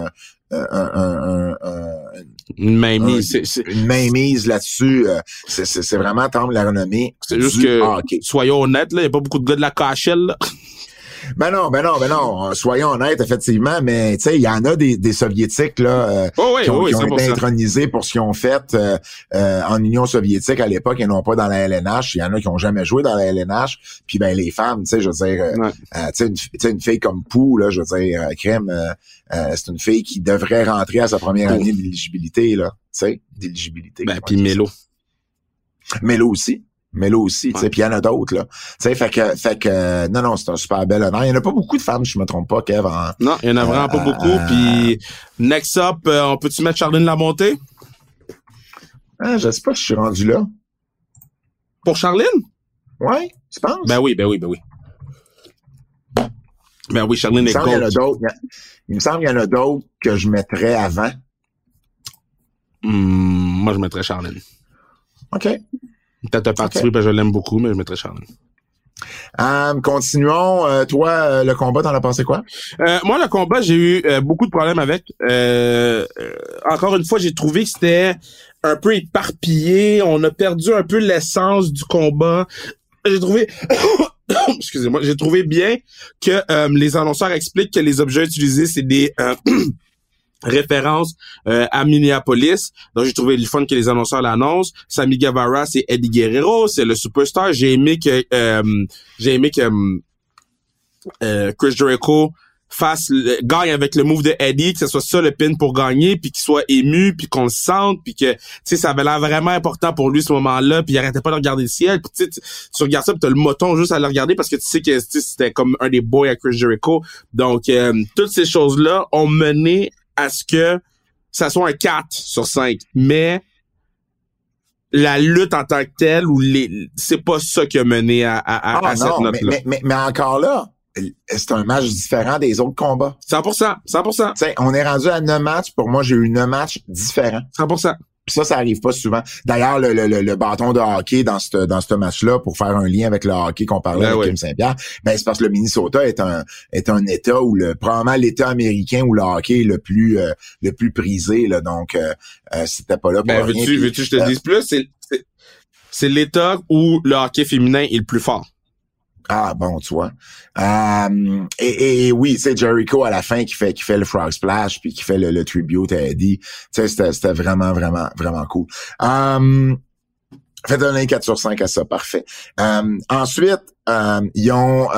une mainmise. Une mainmise là-dessus. C'est vraiment temple de la renommée c'est juste du que, hockey. Soyons honnêtes, là, il y a pas beaucoup de gars de la KHL, là. Ben non. Soyons honnêtes, effectivement, mais tu sais, il y en a des soviétiques là qui ont été intronisés pour ce qu'ils ont fait en Union soviétique à l'époque et non pas dans la LNH. Il y en a qui ont jamais joué dans la LNH. Puis ben les femmes, tu sais, je veux dire, tu sais, une fille comme Pou, là, je veux dire, Crème, c'est une fille qui devrait rentrer à sa première année d'éligibilité, là, tu sais, d'éligibilité. Ben puis Mélo aussi, tu sais, puis il y en a d'autres, là. Tu sais, fait que, non, c'est un super bel honneur. Il y en a pas beaucoup de femmes, je me trompe pas, Kev. Non, il y en a vraiment pas beaucoup. Puis, next up, on peut-tu mettre Charline Lamontée? Je sais pas si je suis rendu là. Pour Charline? Ouais, tu penses? Ben oui. Ben oui, Charline est coach. Il me semble qu'il y en a d'autres que je mettrais avant. Moi, je mettrais Charline. OK. Peut-être un parti parce que je l'aime beaucoup, mais je mettrais Charline. Continuons. Toi, le combat, t'en as pensé quoi? Moi, le combat, j'ai eu beaucoup de problèmes avec. Encore une fois, j'ai trouvé que c'était un peu éparpillé. On a perdu un peu l'essence du combat. J'ai trouvé... Excusez-moi. J'ai trouvé bien que les annonceurs expliquent que les objets utilisés, c'est des... référence à Minneapolis. Donc j'ai trouvé le fun que les annonceurs l'annoncent. Sammy Guevara, c'est Eddie Guerrero, c'est le superstar. J'ai aimé que Chris Jericho gagne avec le move de Eddie, que ce soit ça le pin pour gagner, puis qu'il soit ému, puis qu'on le sente, puis que tu sais ça avait l'air vraiment important pour lui ce moment-là, puis il arrêtait pas de regarder le ciel, puis tu regardes ça, puis t'as le moton juste à le regarder parce que tu sais que c'était comme un des boys à Chris Jericho. Donc toutes ces choses-là ont mené à ce que ça soit un 4 sur 5. Mais la lutte en tant que telle, c'est pas ça qui a mené à cette note-là. Mais encore là, c'est un match différent des autres combats. 100%. T'sais, on est rendu à 9 matchs. Pour moi, j'ai eu 9 matchs différents. 100%. Puis ça arrive pas souvent. D'ailleurs, le bâton de hockey dans ce match-là, pour faire un lien avec le hockey qu'on parlait avec Kim Saint-Pierre, ben c'est parce que le Minnesota est un État où probablement l'État américain où le hockey est le plus prisé, là. Donc c'était pas là pour rien. Veux-tu que je te dise plus? C'est l'État où le hockey féminin est le plus fort. Ah bon, tu vois. Et oui, c'est Jericho à la fin qui fait le frog splash puis qui fait le tribute à Eddie. Tu sais, c'était vraiment cool. Faites un 4/5 à ça, parfait. Ensuite, ils ont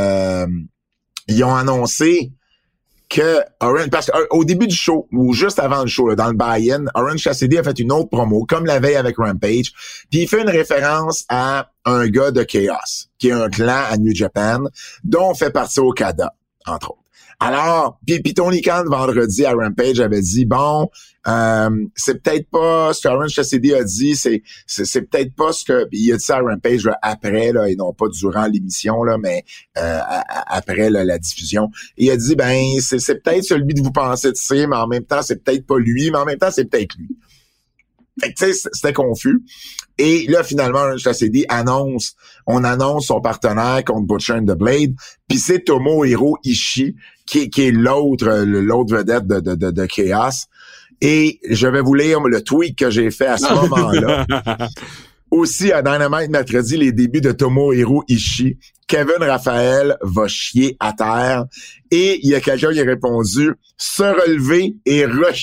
annoncé que Orange, parce qu'au début du show, ou juste avant le show, là, dans le buy-in, Orange Cassidy a fait une autre promo, comme la veille avec Rampage, puis il fait une référence à un gars de Chaos, qui est un clan à New Japan, dont fait partie Okada, entre autres. Alors, puis Tony Khan, vendredi, à Rampage, avait dit, bon, c'est peut-être pas ce que Orange Cassidy a dit, c'est peut-être pas ce que, il a dit ça à Rampage là, après, là, et non pas durant l'émission, là, mais après là, la diffusion. Et il a dit, ben, c'est peut-être celui de vous pensez de c'est, mais en même temps, c'est peut-être pas lui, mais en même temps, c'est peut-être lui. Fait que, tu sais, c'était confus. Et là, finalement, Orange Cassidy annonce son partenaire contre Butcher and the Blade, puis c'est Tomohiro Ishii, qui est l'autre vedette de Chaos. Et je vais vous lire le tweet que j'ai fait à ce moment-là. Aussi, à Dynamite mercredi, les débuts de Tomohiro Ishii. Kevin Raphaël va chier à terre. Et il y a quelqu'un qui a répondu « Se relever et rechier ».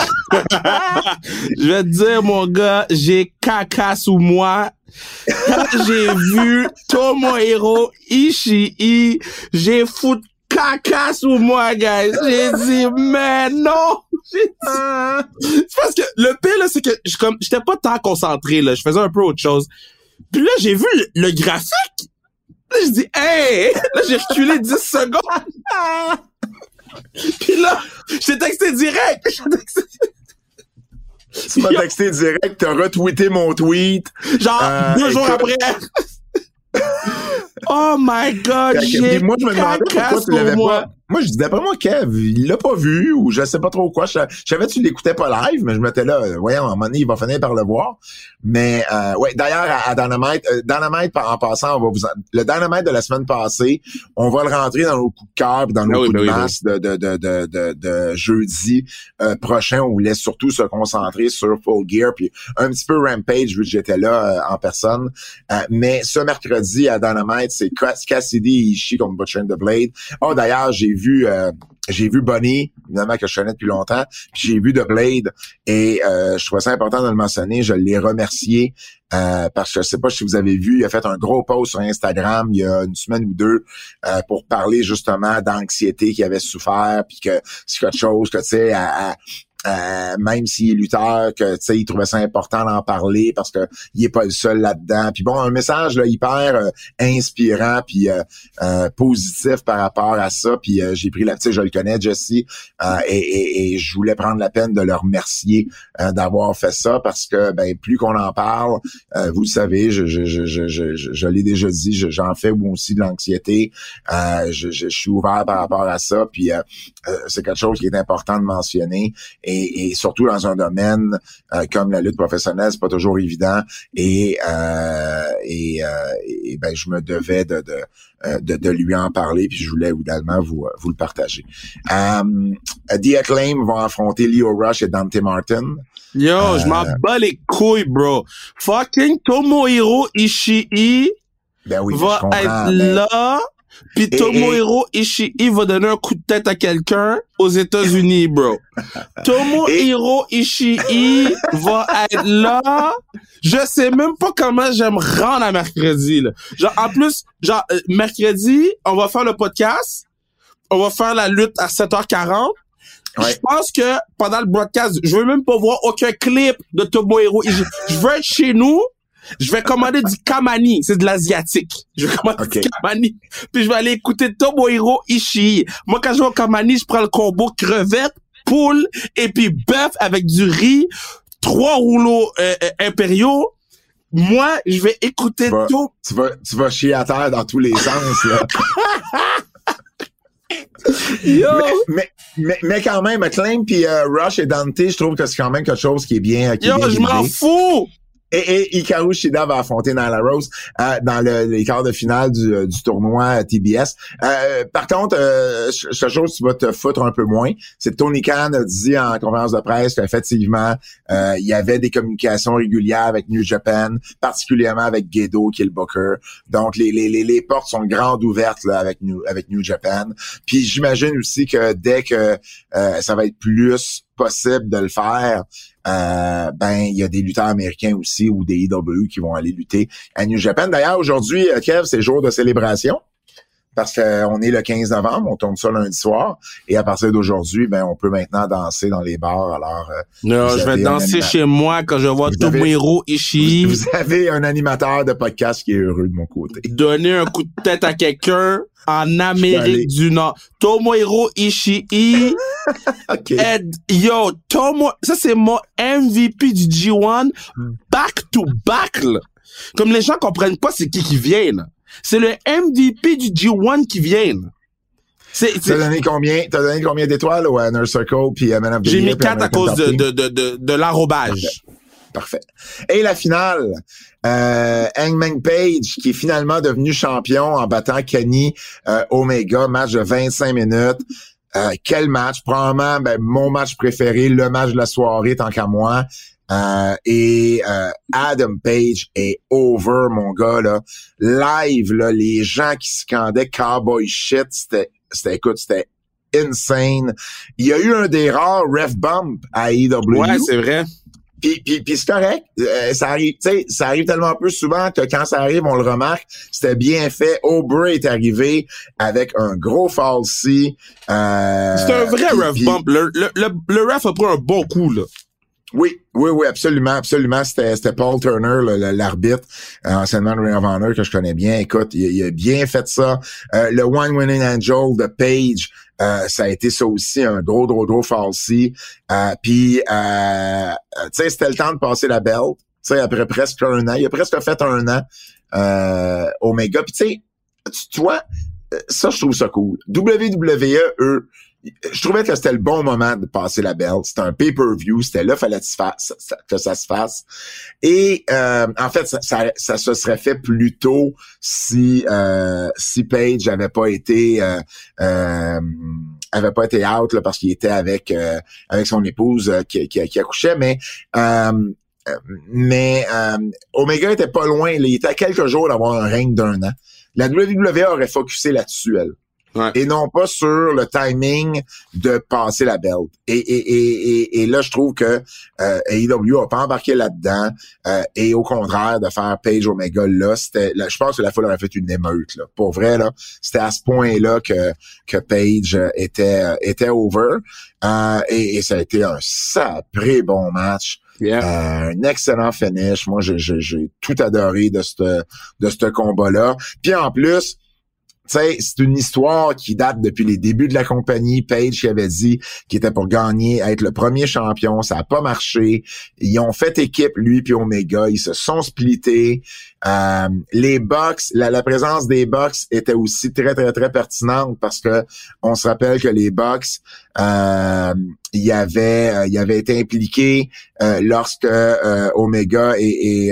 Je vais te dire, mon gars, j'ai caca sous moi. Quand j'ai vu Tomohiro Ishii, j'ai foutu caca sous moi, guys. J'ai dit, mais non! C'est parce que le pire, là, c'est que j'étais pas tant concentré, là. Je faisais un peu autre chose. Puis là, j'ai vu le graphique. Là, je dis, hey! Là, j'ai reculé 10 secondes. Puis là, je t'ai texté direct. Tu m'as texté direct, t'as retweeté mon tweet. Genre, 2 jours après. Oh my God, j'ai moi, je me demandais pourquoi tu l'avais pas. Moi, je disais, d'après moi, Kev, il l'a pas vu, ou je sais pas trop quoi. Je savais que tu l'écoutais pas live, mais je m'étais là, voyons, à un moment donné, il va finir par le voir. Mais, ouais, d'ailleurs, à Dynamite, en passant, le Dynamite de la semaine passée, on va le rentrer dans nos coups de cœur, dans nos coups de masse de jeudi prochain. On voulait surtout se concentrer sur Full Gear, puis un petit peu Rampage, vu que j'étais là en personne. Mais ce mercredi, à Dynamite, c'est Cassidy et Ishii contre Butcher and the Blade. Oh, d'ailleurs, j'ai vu Bunny, évidemment que je connais depuis longtemps, puis j'ai vu The Blade et je trouvais ça important de le mentionner. Je l'ai remercié parce que je sais pas si vous avez vu, il a fait un gros post sur Instagram il y a une semaine ou deux pour parler justement d'anxiété qu'il avait souffert, puis que c'est quelque chose que tu sais même s'il est lutteur, que tu sais, il trouvait ça important d'en parler parce que il est pas le seul là-dedans. Puis bon, un message là hyper inspirant puis positif par rapport à ça. Puis j'ai pris tu sais, je le connais, Jesse, et je voulais prendre la peine de le remercier d'avoir fait ça parce que ben plus qu'on en parle, vous le savez, je l'ai déjà dit, j'en fais moi aussi de l'anxiété. Je suis ouvert par rapport à ça. Puis c'est quelque chose qui est important de mentionner. Et surtout dans un domaine comme la lutte professionnelle, c'est pas toujours évident. Et ben je me devais de lui en parler, puis je voulais évidemment vous le partager. The Acclaim vont affronter Lio Rush et Dante Martin. Yo, je m'en bats les couilles, bro. Fucking Tomohiro Ishii ben oui, va être là. Puis Tomohiro Ishii va donner un coup de tête à quelqu'un aux États-Unis, bro. Tomohiro Ishii va être là. Je sais même pas comment je vais me rendre à mercredi, là. Genre, en plus, mercredi, on va faire le podcast. On va faire la lutte à 7h40. Ouais. Je pense que pendant le broadcast, je veux même pas voir aucun clip de Tomohiro Ishii. Je veux être chez nous. Je vais commander du kamani, c'est de l'asiatique. Je vais commander du kamani, puis je vais aller écouter Tomohiro Ishii. Moi, quand je vais au kamani, je prends le combo crevette, poule, et puis bœuf avec du riz, 3 rouleaux impériaux. Moi, je vais écouter tout. Tu vas chier à terre dans tous les sens, là. Yo! Mais quand même, McLean puis Rush et Dante, je trouve que c'est quand même quelque chose qui est bien. Je m'en fous! Et Hikaru Shida va affronter Nyla Rose dans les quarts de finale du tournoi TBS. Par contre, cette chose tu vas te foutre un peu moins, c'est que Tony Khan a dit en conférence de presse qu'effectivement, il y avait des communications régulières avec New Japan, particulièrement avec Gedo qui est le booker. Donc les portes sont grandes ouvertes là avec New Japan. Puis j'imagine aussi que dès que ça va être plus possible de le faire, il y a des lutteurs américains aussi ou des EW qui vont aller lutter à New Japan. D'ailleurs, aujourd'hui, Kev, c'est jour de célébration parce qu'on est le 15 novembre, on tourne ça lundi soir et à partir d'aujourd'hui, on peut maintenant danser dans les bars. Alors, je vais danser chez moi quand je vois Tomohiro Ishii. Vous avez un animateur de podcast qui est heureux de mon côté. Donner un coup de tête à quelqu'un en Amérique du Nord. Tomohiro Ishii. Okay. Ça c'est mon MVP du G1 back to back, là. Comme les gens comprennent pas c'est qui vient, là. C'est le MVP du G1 qui vient, là. T'as donné combien d'étoiles au Inner Circle puis Man of the Year? J'ai mis 4 à cause de l'enrobage. Parfait. Et la finale, Hangman Page qui est finalement devenu champion en battant Kenny Omega, match de 25 minutes. Quel match? Probablement mon match préféré, le match de la soirée tant qu'à moi. Et Adam Page est over, mon gars, là. Live, là, les gens qui scandaient Cowboy Shit, c'était insane. Il y a eu un des rares ref bump à AEW. Ouais, c'est vrai. Puis c'est correct. Ça arrive tellement peu souvent que quand ça arrive, on le remarque. C'était bien fait. Aubrey est arrivé avec un gros falsi. C'est un vrai ref bump. Le ref a pris un bon coup, là. Oui, absolument. C'était Paul Turner, l'arbitre, anciennement de Ring of Honor, que je connais bien. Écoute, il a bien fait ça. Le One Winning Angel de Page, ça a été ça aussi, un gros falsi. Puis, tu sais, c'était le temps de passer la belt. Tu sais, après presque un an. Il a presque fait un an, Omega. Puis, tu vois, ça, je trouve ça cool. WWE, eux, je trouvais que c'était le bon moment de passer la belt. C'était un pay-per-view. C'était là, fallait que ça se fasse. Et en fait, ça se serait fait plus tôt si Page avait pas été out là, parce qu'il était avec son épouse qui accouchait. Mais Omega était pas loin. Il était à quelques jours d'avoir un règne d'un an. La WWE aurait focusé là-dessus, elle. Ouais. Et non pas sur le timing de passer la belt. Et là, je trouve que AEW a pas embarqué là-dedans. Et au contraire, de faire Page Omega là, je pense que la foule aurait fait une émeute. Là. Pour vrai, là, c'était à ce point-là que Page était over. Et ça a été un sacré bon match. Yeah. Un excellent finish. Moi, j'ai tout adoré de ce combat-là. Puis en plus, tu sais, c'est une histoire qui date depuis les débuts de la compagnie. Page qui avait dit qu'il était pour gagner, être le premier champion. Ça a pas marché. Ils ont fait équipe, lui puis Omega. Ils se sont splittés. Les Bucks, la présence des Bucks était aussi très, très, très pertinente parce que on se rappelle que les Bucks, il avait été impliqué lorsque Omega et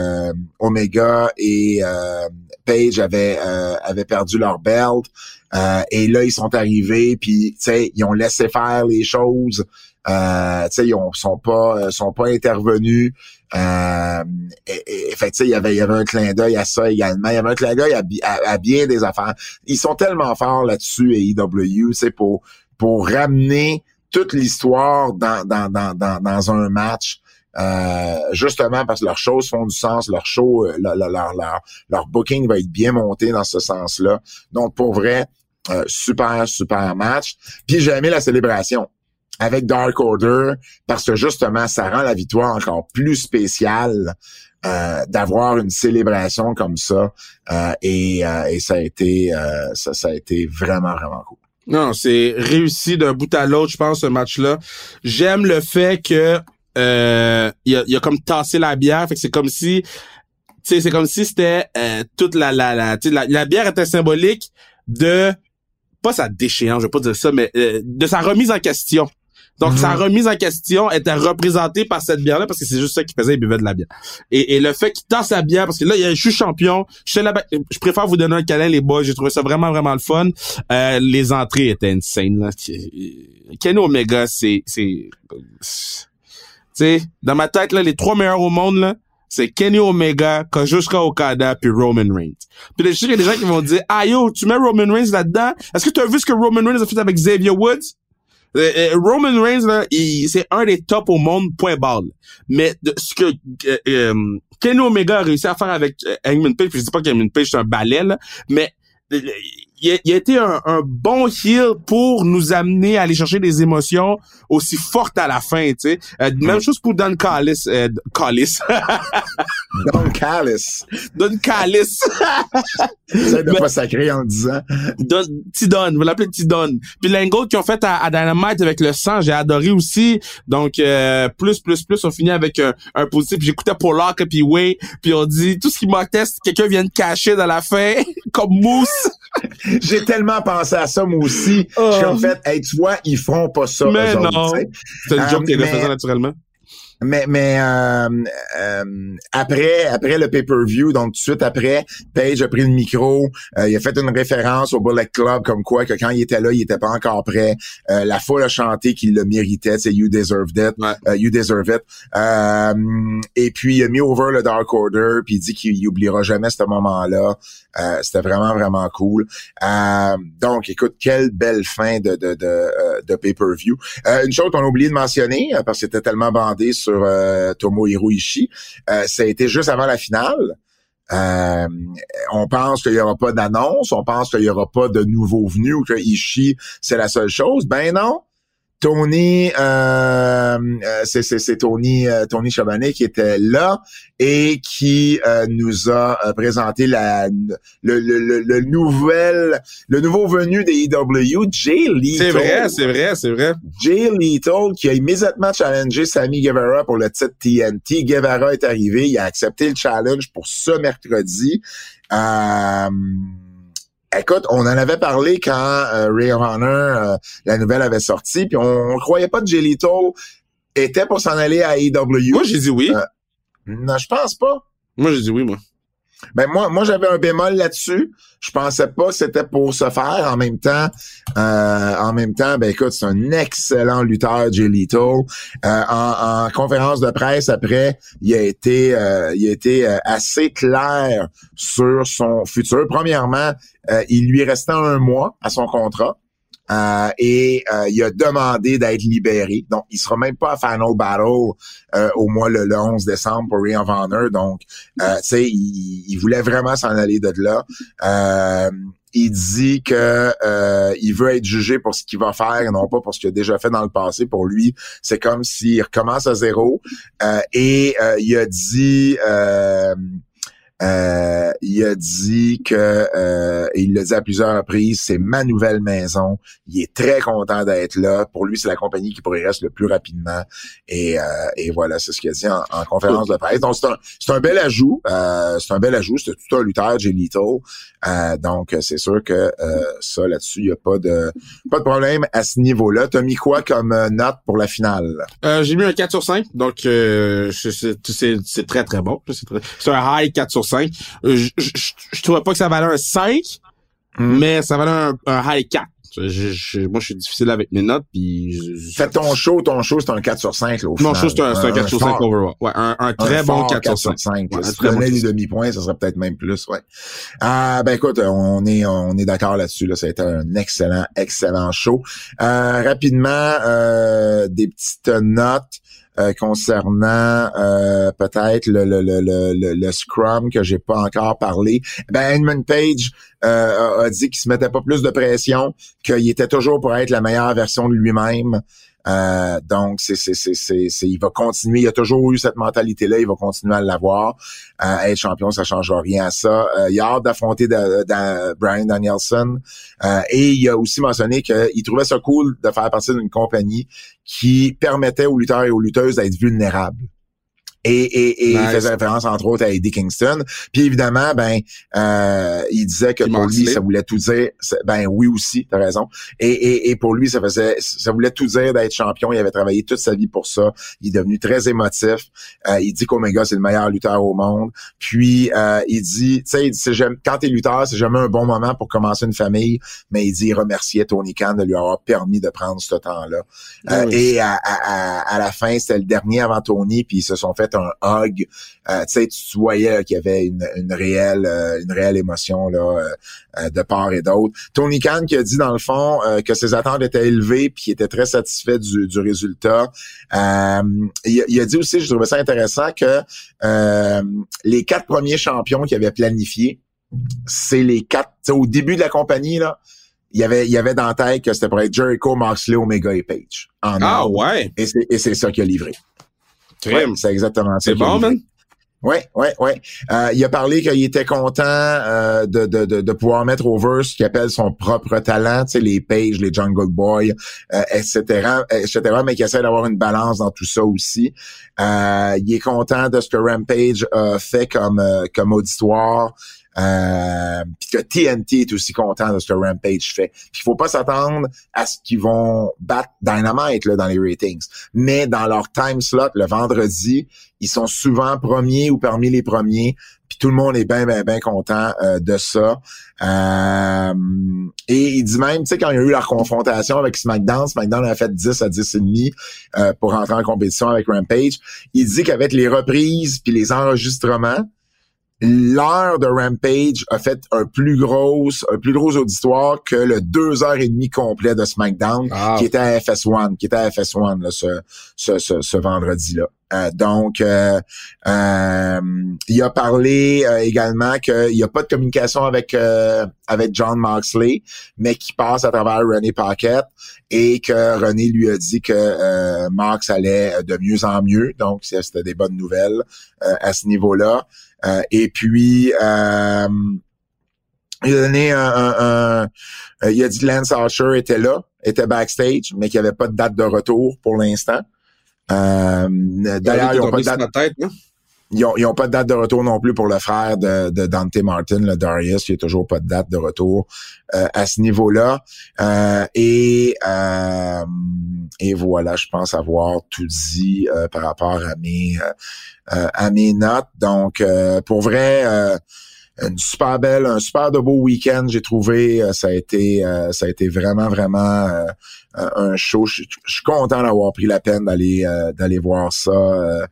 Page avaient perdu leur belt. Et là, ils sont arrivés, puis tu sais, ils ont laissé faire les choses. Tu sais, ils sont pas intervenus. Fait tu sais, il y avait un clin d'œil à ça également. Il y avait un clin d'œil à bien des affaires. Ils sont tellement forts là-dessus, AEW, tu sais, pour ramener toute l'histoire dans un match. Justement parce que leurs choses font du sens, leur show, leur booking va être bien monté dans ce sens-là. Donc pour vrai, super match. Puis j'ai aimé la célébration avec Dark Order parce que justement ça rend la victoire encore plus spéciale d'avoir une célébration comme ça. Et ça a été vraiment cool. Non, c'est réussi d'un bout à l'autre, je pense, ce match-là. J'aime le fait que il a comme tassé la bière, fait que c'est comme si c'était toute la bière était symbolique de pas sa déchéance, je vais pas dire ça, mais de sa remise en question. Donc, sa remise en question était représentée par cette bière-là parce que c'est juste ça qu'il faisait, il buvait de la bière. Et le fait qu'il tasse sa bière, parce que là, je suis champion, je préfère vous donner un câlin, les boys, j'ai trouvé ça vraiment, vraiment le fun. Les entrées étaient insane, là. Kenny Omega, tu sais, dans ma tête, là, les 3 meilleurs au monde, là, c'est Kenny Omega, Kazuchika Okada, puis Roman Reigns. Puis je sais qu'il y a des gens qui vont dire, ah yo, tu mets Roman Reigns là-dedans? Est-ce que tu as vu ce que Roman Reigns a fait avec Xavier Woods? Roman Reigns, là, c'est un des tops au monde, point barre. Mais ce que Kenny Omega a réussi à faire avec Hangman Page, puis je dis pas qu'Hangman Page c'est un balai, là, mais il a été un bon heel pour nous amener à aller chercher des émotions aussi fortes à la fin, tu sais. Même chose pour Don Callis. Don Callis. Don Callis. J'essaie de pas sacrer en le disant. T-Don, vous l'appelez T-Don. Puis l'angle qu'ils ont fait à Dynamite avec le sang, j'ai adoré aussi. Donc, plus, on finit avec un positif. Puis j'écoutais Pollock et puis Way, puis on dit, tout ce qui manquait, c'est que quelqu'un vienne cacher dans la fin, comme Mousse. J'ai tellement pensé à ça, moi aussi. Je suis en fait, hey, tu vois, ils feront pas ça. Mais non. C'est une joke qui est refaisant naturellement. Mais après le pay-per-view, donc tout de suite après, Page a pris le micro, il a fait une référence au Bullet Club comme quoi que quand il était là, il était pas encore prêt. La foule a chanté qu'il le méritait, c'est You Deserved It, You Deserve It. Et puis il a mis over le Dark Order, puis il dit qu'il oubliera jamais ce moment-là. C'était vraiment, vraiment cool. Donc, écoute, quelle belle fin de pay-per-view. Une chose qu'on a oublié de mentionner, parce que c'était tellement bandé sur Tomohiro Ishii, ça a été juste avant la finale. On pense qu'il y aura pas d'annonce, on pense qu'il y aura pas de nouveaux venus ou que Ishii, c'est la seule chose. Ben non. Tony, c'est Tony Chabannet qui était là et qui nous a présenté le nouveau venu des EW, Jay Lethal. C'est vrai. Jay Lethal qui a immédiatement challengé Sammy Guevara pour le titre TNT. Guevara est arrivé, il a accepté le challenge pour ce mercredi. Écoute, on en avait parlé quand Ring of Honor, la nouvelle avait sorti, puis on croyait pas que Jay Lethal était pour s'en aller à AEW. Moi, j'ai dit oui. Non, je pense pas. Moi, j'ai dit oui, moi. Ben moi j'avais un bémol là-dessus. Je pensais pas que c'était pour se faire. En même temps, ben écoute, c'est un excellent lutteur, Jay Lethal. En conférence de presse après, il a été assez clair sur son futur. Premièrement, il lui restait 1 mois à son contrat. Et il a demandé d'être libéré. Donc, il sera même pas à Final Battle au mois le 11 décembre pour Ring of Honor. Donc, tu sais, il voulait vraiment s'en aller de là. Il dit que il veut être jugé pour ce qu'il va faire et non pas pour ce qu'il a déjà fait dans le passé. Pour lui, c'est comme s'il recommence à zéro. Et il a dit... il a dit que et il l'a dit à plusieurs reprises, c'est ma nouvelle maison. Il est très content d'être là. Pour lui, c'est la compagnie qui progresse le plus rapidement. Et voilà, c'est ce qu'il a dit en conférence de presse. Donc c'est un bel ajout. C'est tout un lutteur, Jay Lethal. Donc c'est sûr que ça là-dessus, il y a pas de problème à ce niveau-là. T'as mis quoi comme note pour la finale? J'ai mis un 4 sur 5. Donc c'est très très bon. C'est un high 4 sur 5. Je trouvais pas que ça valait un 5, mais ça valait un high 4. Moi, je suis difficile avec mes notes, puis... Fait ton show, c'est un 4 sur 5, là, au final. Mon show, c'est un 4 sur 5 overall. Ouais, un très bon 4 sur 5. Ouais, si tu donnais des demi-points, ça serait peut-être même plus, ouais. Ben écoute, on est d'accord là-dessus, là. Ça a été un excellent show. Rapidement, des petites notes. Concernant peut-être le Scrum que j'ai pas encore parlé. Ben Hangman Page a dit qu'il se mettait pas plus de pression, qu'il était toujours pour être la meilleure version de lui-même. Donc il va continuer, il a toujours eu cette mentalité-là, il va continuer à l'avoir. Être champion, ça changera rien à ça. Il a hâte d'affronter Bryan Danielson. Et il a aussi mentionné qu'il trouvait ça cool de faire partie d'une compagnie qui permettait aux lutteurs et aux lutteuses d'être vulnérables. Et il faisait référence, entre autres, à Eddie Kingston. Puis évidemment, il disait que pour lui, ça voulait tout dire. Ben oui aussi, t'as raison. Et pour lui, ça voulait tout dire d'être champion. Il avait travaillé toute sa vie pour ça. Il est devenu très émotif. Il dit qu'Omega, c'est le meilleur lutteur au monde. Puis il dit, tu sais, quand t'es lutteur, c'est jamais un bon moment pour commencer une famille. Mais il dit, il remerciait Tony Khan de lui avoir permis de prendre ce temps-là. Et à la fin, c'était le dernier avant Tony, puis ils se sont fait un hug. Tu sais, tu voyais qu'il y avait une réelle émotion là de part et d'autre. Tony Khan qui a dit dans le fond que ses attentes étaient élevées puis qu'il était très satisfait du résultat. Il a dit aussi, je trouvais ça intéressant, que les 4 premiers champions qu'il avait planifiés, c'est les 4, au début de la compagnie là, il y avait dans la tête que c'était pour être Jericho, Moxley, Omega et Page. Ouais. Et c'est ça qu'il a livré. Ouais, c'est exactement ça. C'est bon, man. Ouais. Il a parlé qu'il était content de pouvoir mettre over ce qu'il appelle son propre talent, tu sais, les Page, les Jungle Boy, etc., mais qu'il essaie d'avoir une balance dans tout ça aussi. Il est content de ce que Rampage a fait comme auditoire. Puis que TNT est aussi content de ce que Rampage fait. Puis il faut pas s'attendre à ce qu'ils vont battre Dynamite là dans les ratings, mais dans leur time slot le vendredi, ils sont souvent premiers ou parmi les premiers. Puis tout le monde est bien content de ça. Et il dit même, tu sais, quand il y a eu leur confrontation avec SmackDown a fait 10 à 10,5 pour rentrer en compétition avec Rampage. Il dit qu'avec les reprises puis les enregistrements, l'heure de Rampage a fait un plus gros auditoire que le 2h30 complet de SmackDown qui était à FS1 là, ce vendredi-là. Donc, il a parlé également qu'il n'y a pas de communication avec Jon Moxley, mais qu'il passe à travers Renee Paquette et que René lui a dit que Mox allait de mieux en mieux. Donc, c'était des bonnes nouvelles à ce niveau-là. Et puis, il a donné il a dit que Lance Archer était backstage, mais qu'il n'y avait pas de date de retour pour l'instant. D'ailleurs, ils n'ont pas de date. Ils ont pas de date de retour non plus pour le frère de Dante Martin, le Darius. Il n'y a toujours pas de date de retour à ce niveau-là. Et voilà, je pense avoir tout dit par rapport à mes notes. Donc, pour vrai, un super de beau week-end, j'ai trouvé. Ça a été vraiment un show. Je suis content d'avoir pris la peine d'aller voir ça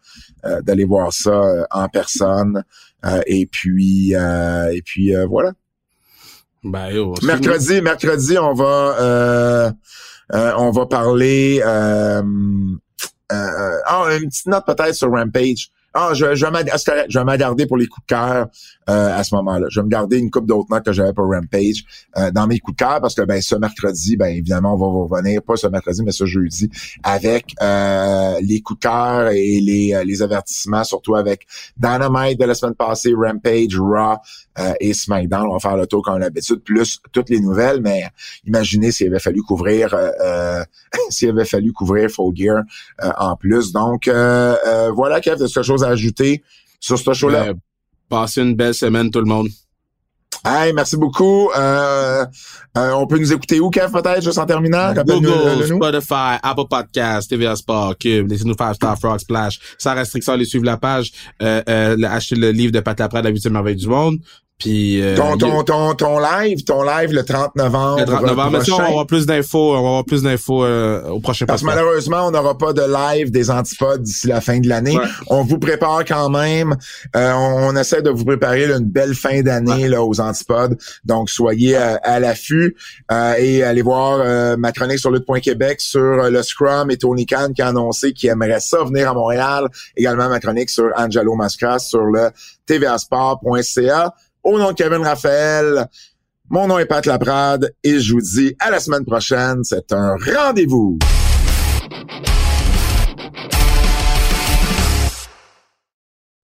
en personne. Et puis voilà. Ben, yo, mercredi, on va parler. Une petite note peut-être sur Rampage. Je vais m'attarder pour les coups de cœur à ce moment-là. Je vais me garder une couple d'autres notes que j'avais pour Rampage dans mes coups de cœur parce que ce mercredi, évidemment, on va revenir, pas ce mercredi, mais ce jeudi, avec les coups de cœur et les avertissements, surtout avec Dynamite de la semaine passée, Rampage, Raw et SmackDown. On va faire le tour comme d'habitude, plus toutes les nouvelles, mais imaginez s'il avait fallu couvrir Full Gear en plus. Donc voilà, Kev, de quelque chose à ajouter sur ce show-là? Passez une belle semaine, tout le monde. Hey, merci beaucoup. On peut nous écouter où, Kev, peut-être, juste en terminant? Google, Spotify, Apple Podcasts, TVA Sport, Cube, laissez-nous 5-star Frog Splash. Sans restriction, allez suivre la page. Acheter le livre de Pat Laprade, La 8e merveille du monde. Puis ton live le 30 novembre. Le 30 novembre, mais ça, on va avoir plus d'infos, au prochain podcast. Parce que malheureusement, on n'aura pas de live des Antipodes d'ici la fin de l'année. Ouais. On vous prépare quand même. On essaie de vous préparer une belle fin d'année là aux Antipodes. Donc soyez à l'affût et allez voir ma chronique sur Lutte.Québec sur le Scrum et Tony Khan qui a annoncé qu'il aimerait ça venir à Montréal. Également ma chronique sur Angelo Mascras sur le tvasport.ca. Au nom de Kevin Raphaël, mon nom est Pat Laprade et je vous dis à la semaine prochaine. C'est un rendez-vous.